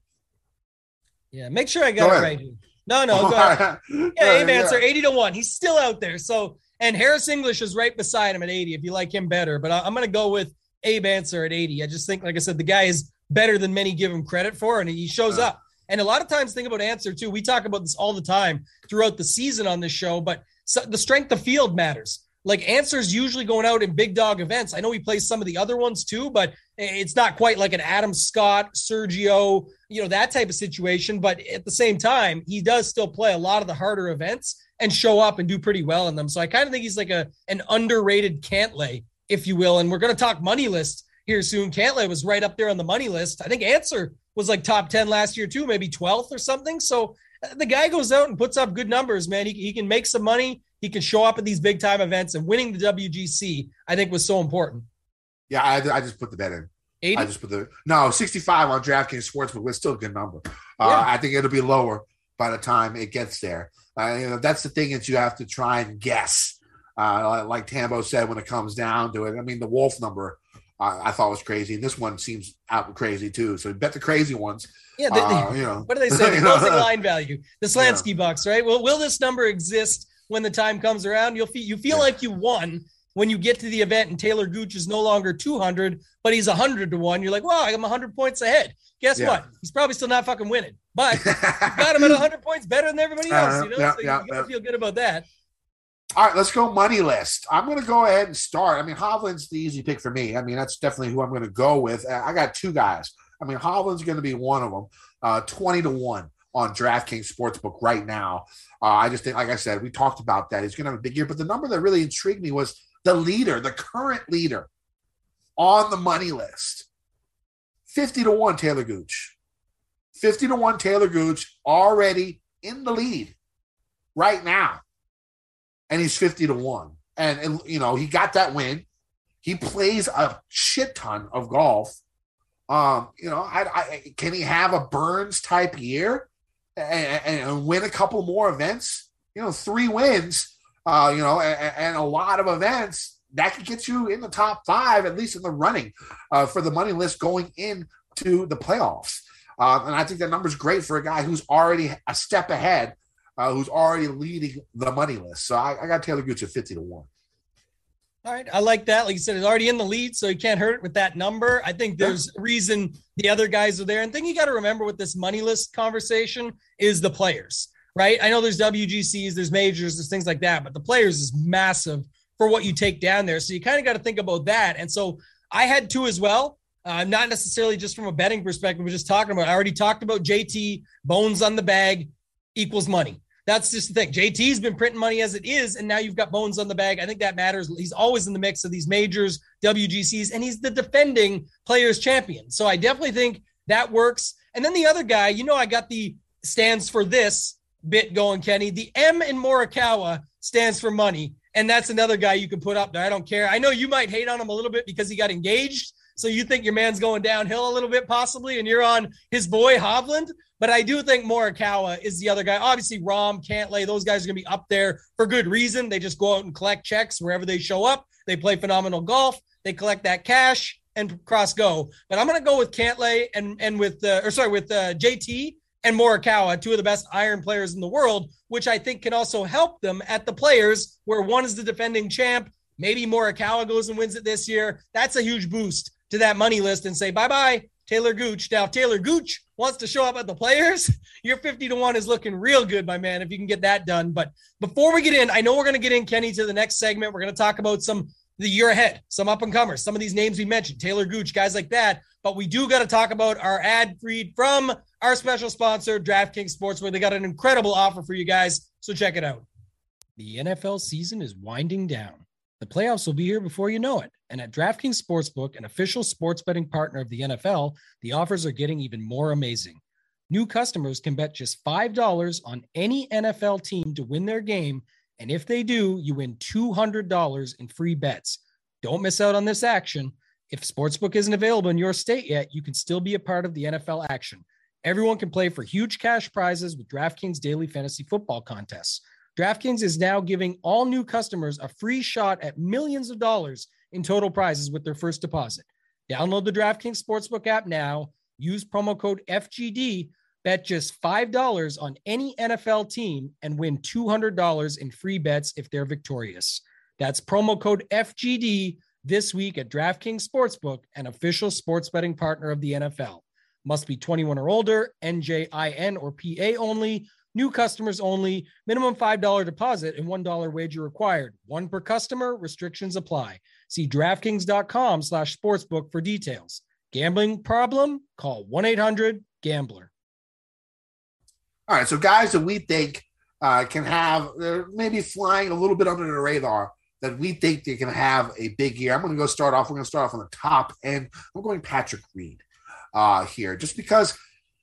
Yeah, make sure I got go it ahead. right here. No, no, go ahead. Yeah, Abe Answer, eighty to one. He's still out there. So, and Harris English is right beside him at eighty if you like him better. But I, I'm going to go with Abe Answer at eighty. I just think, like I said, the guy is better than many give him credit for, and he shows uh, up. And a lot of times, think about Answer, too. We talk about this all the time throughout the season on this show, but so the strength of field matters. Like Answer's usually going out in big dog events. I know he plays some of the other ones too, but it's not quite like an Adam Scott, Sergio, you know, that type of situation. But at the same time, he does still play a lot of the harder events and show up and do pretty well in them. So I kind of think he's like a an underrated Cantlay, if you will. And we're going to talk money list here soon. Cantlay was right up there on the money list. I think Answer was like top ten last year too, maybe twelfth or something. So the guy goes out and puts up good numbers, man. He, he can make some money. He can show up at these big time events, and winning the W G C, I think, was so important. Yeah, I, I just put the bet in. eighty? I just put the no sixty-five on DraftKings Sportsbook. It's still a good number. Uh, Yeah. I think it'll be lower by the time it gets there. Uh, you know, that's the thing that you have to try and guess. Uh, like Tambo said, when it comes down to it, I mean, the Wolf number uh, I thought was crazy, and this one seems out crazy too. So bet the crazy ones. Yeah, they, uh, they, you know, what do they say? The closing line value, the Slansky Yeah. bucks, right? Well, will this number exist when the time comes around? You'll feel you feel Yeah. like you won when you get to the event and Taylor Gooch is no longer two hundred, but he's one hundred to one. You're like, wow, I'm one hundred points ahead. Guess Yeah. what? He's probably still not fucking winning, but you got him at one hundred points better than everybody else. You know, Yeah, so yeah, you gotta yeah. feel good about that. All right, let's go money list. I'm going to go ahead and start. I mean, Hovland's the easy pick for me. I mean, that's definitely who I'm going to go with. I got two guys. I mean, Hovland's going to be one of them. Uh, twenty to one on DraftKings Sportsbook right now. Uh, I just think, like I said, we talked about that. He's going to have a big year. But the number that really intrigued me was the leader, the current leader on the money list. fifty to one Taylor Gooch. fifty to one Taylor Gooch already in the lead right now. And he's fifty to one. And, and, you know, he got that win. He plays a shit ton of golf. Um, you know, I, I, can he have a Burns type year and, and win a couple more events? You know, three wins, uh, you know, and, and a lot of events that could get you in the top five, at least in the running uh, for the money list going into the playoffs. Uh, and I think that number's great for a guy who's already a step ahead. Uh, who's already leading the money list. So I, I got Taylor Gooch at fifty to one. All right. I like that. Like you said, he's already in the lead, so he can't hurt it with that number. I think there's a reason the other guys are there. And the thing you got to remember with this money list conversation is the players, right? I know there's W G Cs, there's majors, there's things like that, but the players is massive for what you take down there. So you kind of got to think about that. And so I had two as well. Uh, not necessarily just from a betting perspective, we're just talking about, I already talked about J T, bones on the bag equals money. That's just the thing. J T's been printing money as it is, and now you've got bones on the bag. I think that matters. He's always in the mix of these majors, W G Cs, and he's the defending players champion. So I definitely think that works. And then the other guy, you know, I got the stands for this bit going, Kenny. The M in Morikawa stands for money, and that's another guy you can put up there. I don't care. I know you might hate on him a little bit because he got engaged, so you think your man's going downhill a little bit possibly, and you're on his boy Hovland. But I do think Morikawa is the other guy. Obviously, Rahm, Cantlay, those guys are going to be up there for good reason. They just go out and collect checks wherever they show up. They play phenomenal golf. They collect that cash and cross go. But I'm going to go with Cantlay and and with uh, or sorry with uh, J T and Morikawa, two of the best iron players in the world, which I think can also help them at the players where one is the defending champ. Maybe Morikawa goes and wins it this year. That's a huge boost to that money list and say bye-bye Taylor Gooch. Now, if Taylor Gooch wants to show up at the players, your fifty to one is looking real good, my man, if you can get that done. But before we get in, I know we're going to get in, Kenny, to the next segment. We're going to talk about some the year ahead, some up-and-comers, some of these names we mentioned, Taylor Gooch, guys like that. But we do got to talk about our ad read from our special sponsor, DraftKings Sportsbook. They got an incredible offer for you guys, so check it out. The N F L season is winding down. The playoffs will be here before you know it. And at DraftKings Sportsbook, an official sports betting partner of the N F L, the offers are getting even more amazing. New customers can bet just five dollars on any N F L team to win their game. And if they do, you win two hundred dollars in free bets. Don't miss out on this action. If Sportsbook isn't available in your state yet, you can still be a part of the N F L action. Everyone can play for huge cash prizes with DraftKings Daily Fantasy Football Contests. DraftKings is now giving all new customers a free shot at millions of dollars in total prizes with their first deposit. Download the DraftKings Sportsbook app now. Use promo code F G D. Bet just five dollars on any N F L team and win two hundred dollars in free bets if they're victorious. That's promo code F G D this week at DraftKings Sportsbook, an official sports betting partner of the N F L. Must be twenty-one or older, N J I N or P A only, new customers only, minimum five dollars deposit and one dollar wager required. One per customer, restrictions apply. See DraftKings.com slash sportsbook for details. Gambling problem? Call one eight hundred gambler. All right, so guys that we think uh, can have, uh, maybe flying a little bit under the radar, that we think they can have a big year. I'm going to go start off. We're going to start off on the top end. I'm going Patrick Reed uh, here, just because,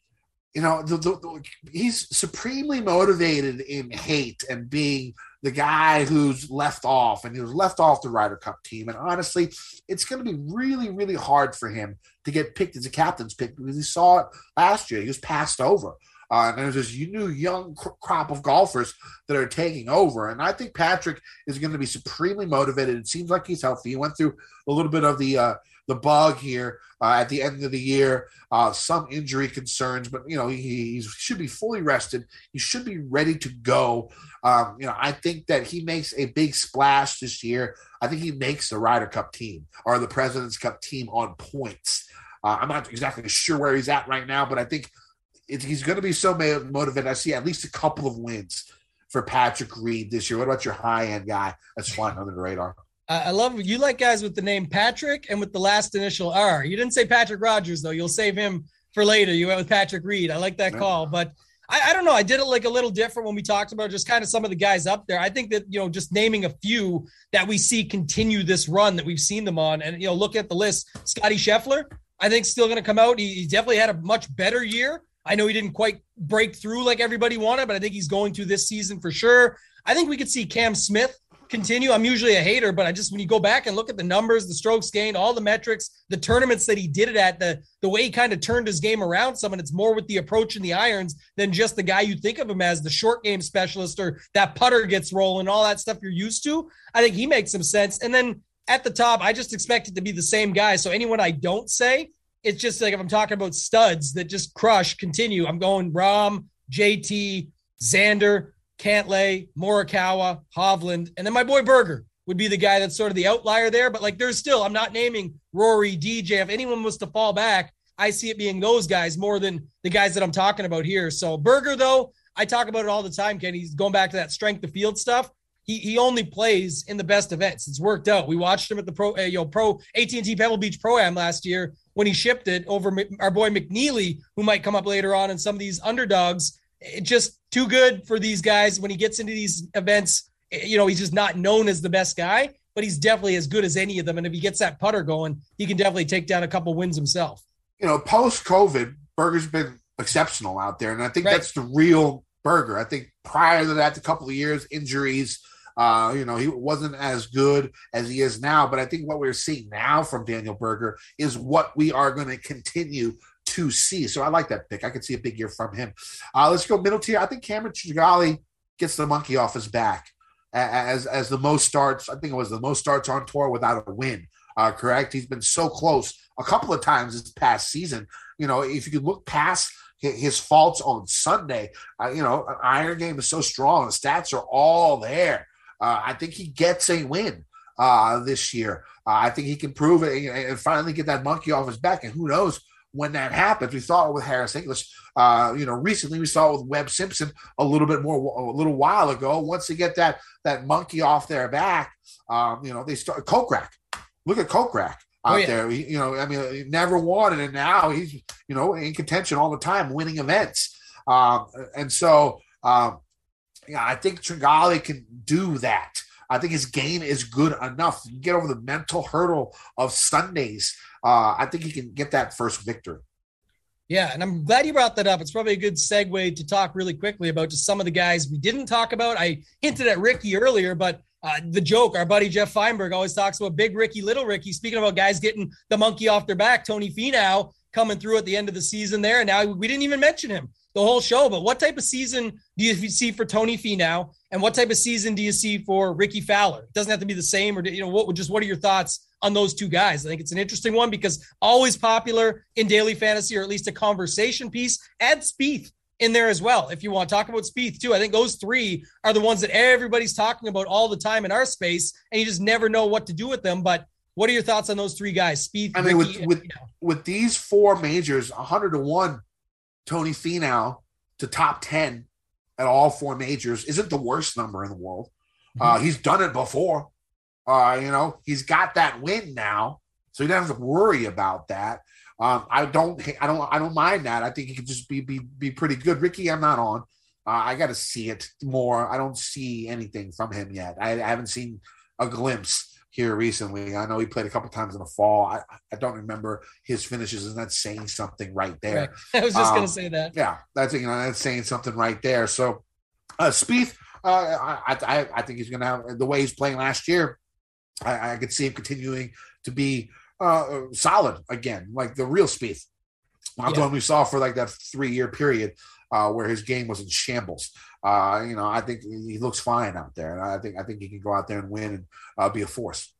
you know, the, the, the, he's supremely motivated in hate and being the guy who's left off, and he was left off the Ryder Cup team. And honestly, it's going to be really, really hard for him to get picked as a captain's pick, because he saw it last year. He was passed over. Uh, and there's this new young crop of golfers that are taking over. And I think Patrick is going to be supremely motivated. It seems like he's healthy. He went through a little bit of the uh, the bug here uh, at the end of the year, uh, some injury concerns, but, you know, he, he should be fully rested. He should be ready to go. Um, you know, I think that he makes a big splash this year. I think he makes the Ryder Cup team or the President's Cup team on points. Uh, I'm not exactly sure where he's at right now, but I think It, he's going to be so motivated. I see at least a couple of wins for Patrick Reed this year. What about your high-end guy that's flying under the radar? I love you like guys with the name Patrick and with the last initial R. You didn't say Patrick Rogers, though. You'll save him for later. You went with Patrick Reed. I like that yeah. call. But I, I don't know. I did it like a little different when we talked about just kind of some of the guys up there. I think that, you know, just naming a few that we see continue this run that we've seen them on. And, you know, look at the list. Scotty Scheffler, I think, still going to come out. He, he definitely had a much better year. I know he didn't quite break through like everybody wanted, but I think he's going to this season for sure. I think we could see Cam Smith continue. I'm usually a hater, but I just, when you go back and look at the numbers, the strokes gained, all the metrics, the tournaments that he did it at, the, the way he kind of turned his game around some, and it's more with the approach and the irons than just the guy you think of him as, the short game specialist, or that putter gets rolling, all that stuff you're used to. I think he makes some sense. And then at the top, I just expect it to be the same guy. So anyone I don't say, it's just like if I'm talking about studs that just crush, continue, I'm going Rahm, J T, Xander, Cantlay, Morikawa, Hovland, and then my boy Berger would be the guy that's sort of the outlier there. But like, there's still, I'm not naming Rory, D J. If anyone was to fall back, I see it being those guys more than the guys that I'm talking about here. So Berger, though, I talk about it all the time, Ken. He's going back to that strength of field stuff. He he only plays in the best events. It's worked out. We watched him at the pro, uh, you know, pro A T and T Pebble Beach Pro-Am last year when he shipped it over our boy McNeely, who might come up later on, and some of these underdogs. It just too good for these guys when he gets into these events. You know, he's just not known as the best guy, but he's definitely as good as any of them. And if he gets that putter going, he can definitely take down a couple wins himself. You know, post-COVID, Berger's been exceptional out there, and I think right. that's the real Berger. I think prior to that, a couple of years, injuries, uh, you know, he wasn't as good as he is now. But I think what we're seeing now from Daniel Berger is what we are going to continue to see. So I like that pick. I could see a big year from him. Uh, let's go middle tier. I think Cameron Tringale gets the monkey off his back as as the most starts. I think it was the most starts on tour without a win. Uh, correct. He's been so close a couple of times this past season. You know, if you could look past his faults on Sunday, uh, you know, iron game is so strong. The stats are all there. Uh, I think he gets a win uh, this year. Uh, I think he can prove it and finally get that monkey off his back. And who knows when that happens? We saw it with Harris English. Uh, you know, recently we saw it with Webb Simpson a little bit more, a little while ago. Once they get that that monkey off their back, um, you know, they start Kokrak. Look at Kokrak out oh, yeah. there. He, you know, I mean, he never won, and now he's, you know, in contention all the time, winning events. Um, and so, um, yeah, I think Tringale can do that. I think his game is good enough. You get over the mental hurdle of Sundays. Uh, I think he can get that first victory. Yeah, and I'm glad you brought that up. It's probably a good segue to talk really quickly about just some of the guys we didn't talk about. I hinted at Ricky earlier, but Uh, the joke, our buddy Jeff Feinberg always talks about Big Ricky, Little Ricky. Speaking about guys getting the monkey off their back, Tony Finau coming through at the end of the season there. And now we didn't even mention him the whole show. But what type of season do you see for Tony Finau? And what type of season do you see for Ricky Fowler? It doesn't have to be the same, or, you know, what just what are your thoughts on those two guys? I think it's an interesting one because always popular in daily fantasy, or at least a conversation piece. Add Spieth in there as well. If you want to talk about Spieth too, I think those three are the ones that everybody's talking about all the time in our space, and you just never know what to do with them. But what are your thoughts on those three guys? Spieth, I mean, Ricky, with with, and, you know. with these four majors, one hundred to one, Tony Finau to top ten at all four majors isn't the worst number in the world. Mm-hmm. Uh, he's done it before. Uh, you know, he's got that win now, so he doesn't have to worry about that. Um, I don't, I don't, I don't mind that. I think he could just be be be pretty good. Ricky, I'm not on. Uh, I got to see it more. I don't see anything from him yet. I, I haven't seen a glimpse here recently. I know he played a couple times in the fall. I, I don't remember his finishes, and that's saying something right there. Right. I was just um, going to say that. Yeah, that's you know that's saying something right there. So, uh, Spieth, uh, I, I I think he's going to have the way he's playing last year. I, I could see him continuing to be uh, solid again, like the real Spieth. Not the one we saw for like that three-year period uh, where his game was in shambles. Uh, you know, I think he looks fine out there, and I think I think he can go out there and win and uh, be a force.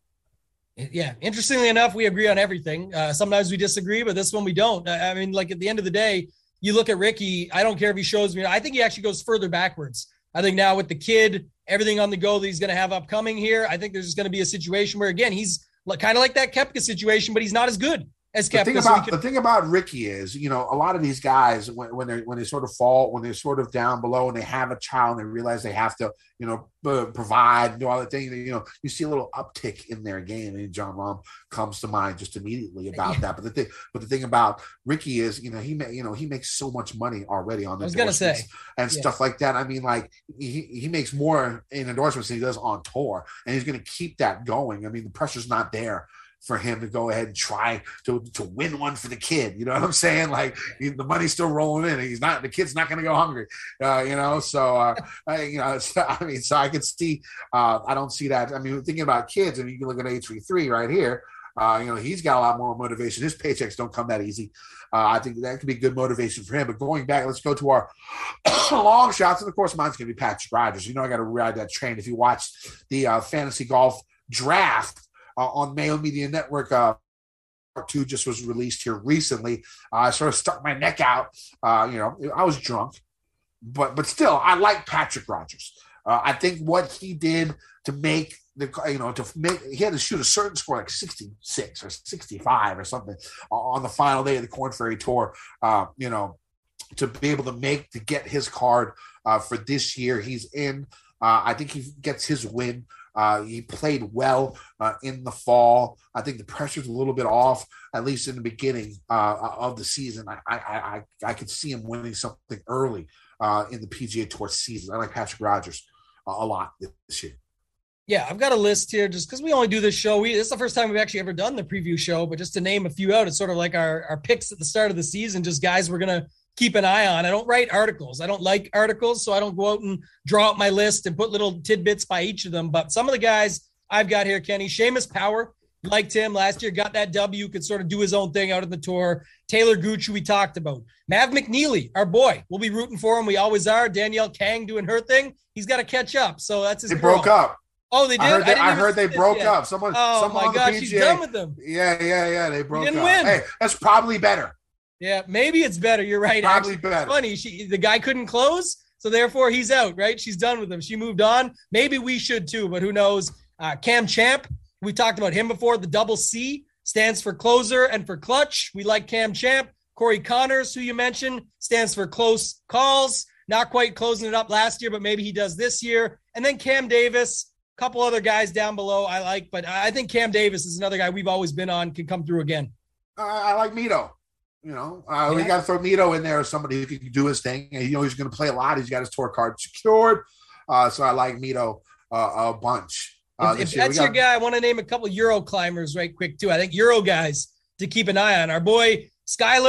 Yeah, interestingly enough, we agree on everything. Uh, sometimes we disagree, but this one we don't. I mean, like at the end of the day, you look at Ricky. I don't care if he shows me. I think he actually goes further backwards. I think now with the kid, everything on the go that he's going to have upcoming here, I think there's just going to be a situation where, again, he's kind of like that Koepka situation, but he's not as good as Koepka. The thing about, so can- the thing about Ricky is, you know, a lot of these guys, when, when they when they sort of fall, when they're sort of down below and they have a child and they realize they have to, you know, b- provide, do all the things, you know, you see a little uptick in their game. And John Rahm comes to mind just immediately about yeah. that. But the thing, but the thing about Ricky is, you know, he may, you know, he makes so much money already on the endorsements say. and yeah. stuff like that. I mean, like he, he makes more in endorsements than he does on tour, and he's going to keep that going. I mean, the pressure's not there for him to go ahead and try to to win one for the kid. You know what I'm saying? Like he, the money's still rolling in. He's not, the kid's not going to go hungry, uh, you know? So, uh, I, you know, it's, I mean, so I could see, uh, I don't see that. I mean, thinking about kids, and you can look at H three three right here. Uh, you know, he's got a lot more motivation. His paychecks don't come that easy. Uh, I think that could be good motivation for him. But going back, let's go to our long shots. And of course, mine's going to be Patrick Rogers. You know, I got to ride that train. If you watch the uh, fantasy golf draft, Uh, on Mayo Media Network, uh, part two just was released here recently. Uh, I sort of stuck my neck out. Uh, you know, I was drunk, but but still, I like Patrick Rogers. Uh, I think what he did to make the, you know, to make, he had to shoot a certain score like sixty-six or sixty-five or something on the final day of the Korn Ferry Tour. Uh, you know, to be able to make to get his card uh, for this year, he's in. Uh, I think he gets his win. Uh, he played well uh, in the fall. I think the pressure's a little bit off, at least in the beginning uh, of the season. I, I I I could see him winning something early uh, in the P G A Tour season. I like Patrick Rogers uh, a lot this year. Yeah, I've got a list here just because we only do this show. We, this is the first time we've actually ever done the preview show, but just to name a few out, it's sort of like our, our picks at the start of the season, just guys we're going to keep an eye on. I don't write articles. I don't like articles, so I don't go out and draw out my list and put little tidbits by each of them. But some of the guys I've got here, Kenny, Seamus Power, liked him last year, got that W, could sort of do his own thing out on the tour. Taylor Gooch, who we talked about. Mav McNeely, our boy. We'll be rooting for him. We always are. Danielle Kang doing her thing. He's got to catch up. So that's his They girl. broke up. Oh, they did? I heard they, I I heard they broke yet. up. Someone, oh, someone my on the God, P G A, she's done with them. Yeah, yeah, yeah. They broke he didn't up. Win. Hey, that's probably better. Yeah, maybe it's better. You're right. Probably Actually, better. Funny. She, the guy couldn't close, so therefore he's out, right? She's done with him. She moved on. Maybe we should too, but who knows? Uh, Cam Champ, we talked about him before. The double C stands for closer and for clutch. We like Cam Champ. Corey Connors, who you mentioned, stands for close calls. Not quite closing it up last year, but maybe he does this year. And then Cam Davis. Couple other guys down below I like, but I think Cam Davis is another guy we've always been on, can come through again. Uh, I like Mito. You know, uh, yeah. we got to throw Mito in there as somebody who can do his thing. And, you know, he's going to play a lot. He's got his tour card secured. Uh, so I like Mito uh, a bunch. Uh, if if year. that's got- your guy, I want to name a couple of Euro climbers right quick too. I think Euro guys to keep an eye on. Our boy Skyler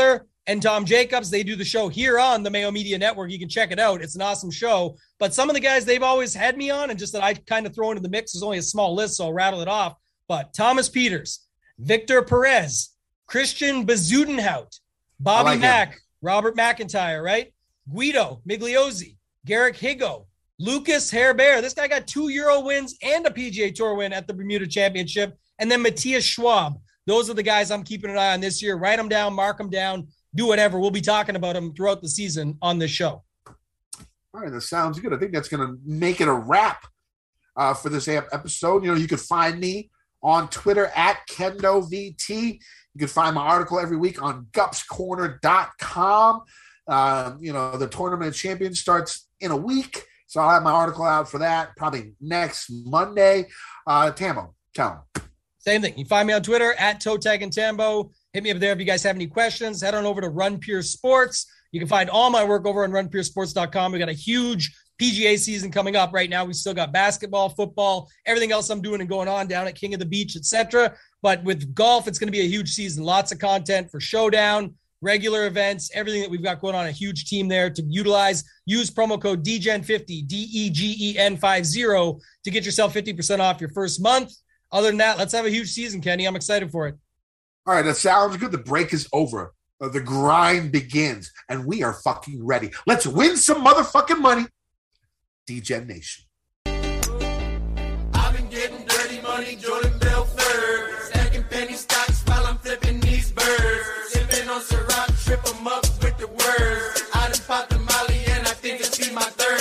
and Tom Jacobs. They do the show here on the Mayo Media Network. You can check it out. It's an awesome show. But some of the guys they've always had me on, and just that I kind of throw into the mix, is only a small list, so I'll rattle it off. But Thomas Peters, Victor Perez, Christian Bezudenhout, Bobby like Mack, him. Robert McIntyre, right? Guido Migliozzi, Garrick Higo, Lucas Herbert. This guy got two Euro wins and a P G A Tour win at the Bermuda Championship. And then Matthias Schwab. Those are the guys I'm keeping an eye on this year. Write them down, mark them down, do whatever. We'll be talking about them throughout the season on this show. All right, that sounds good. I think that's going to make it a wrap uh, for this episode. You know, you can find me on Twitter at KendoVT. You can find my article every week on gups corner dot com. Uh, you know, the Tournament of Champions starts in a week, so I'll have my article out for that probably next Monday. Uh, Tambo, tell them. Same thing. You find me on Twitter at Totag and Tambo. Hit me up there if you guys have any questions. Head on over to Run Pure Sports. You can find all my work over on run pure sports dot com. We got a huge P G A season coming up right now. We still got basketball, football, everything else I'm doing and going on down at King of the Beach, et cetera. But with golf, it's going to be a huge season. Lots of content for Showdown, regular events, everything that we've got going on. A huge team there to utilize. Use promo code D G E N fifty, D E G E N fifty, to get yourself fifty percent off your first month. Other than that, let's have a huge season, Kenny. I'm excited for it. All right, that sounds good. The break is over. Uh, the grind begins, and we are fucking ready. Let's win some motherfucking money. D-Gen Nation. I've been getting dirty money, Jordan Belfort. Stacking penny stocks while I'm flipping these birds. Sipping on Ciroc, trip 'em up with the words. I done popped the molly, and I think it's be my third.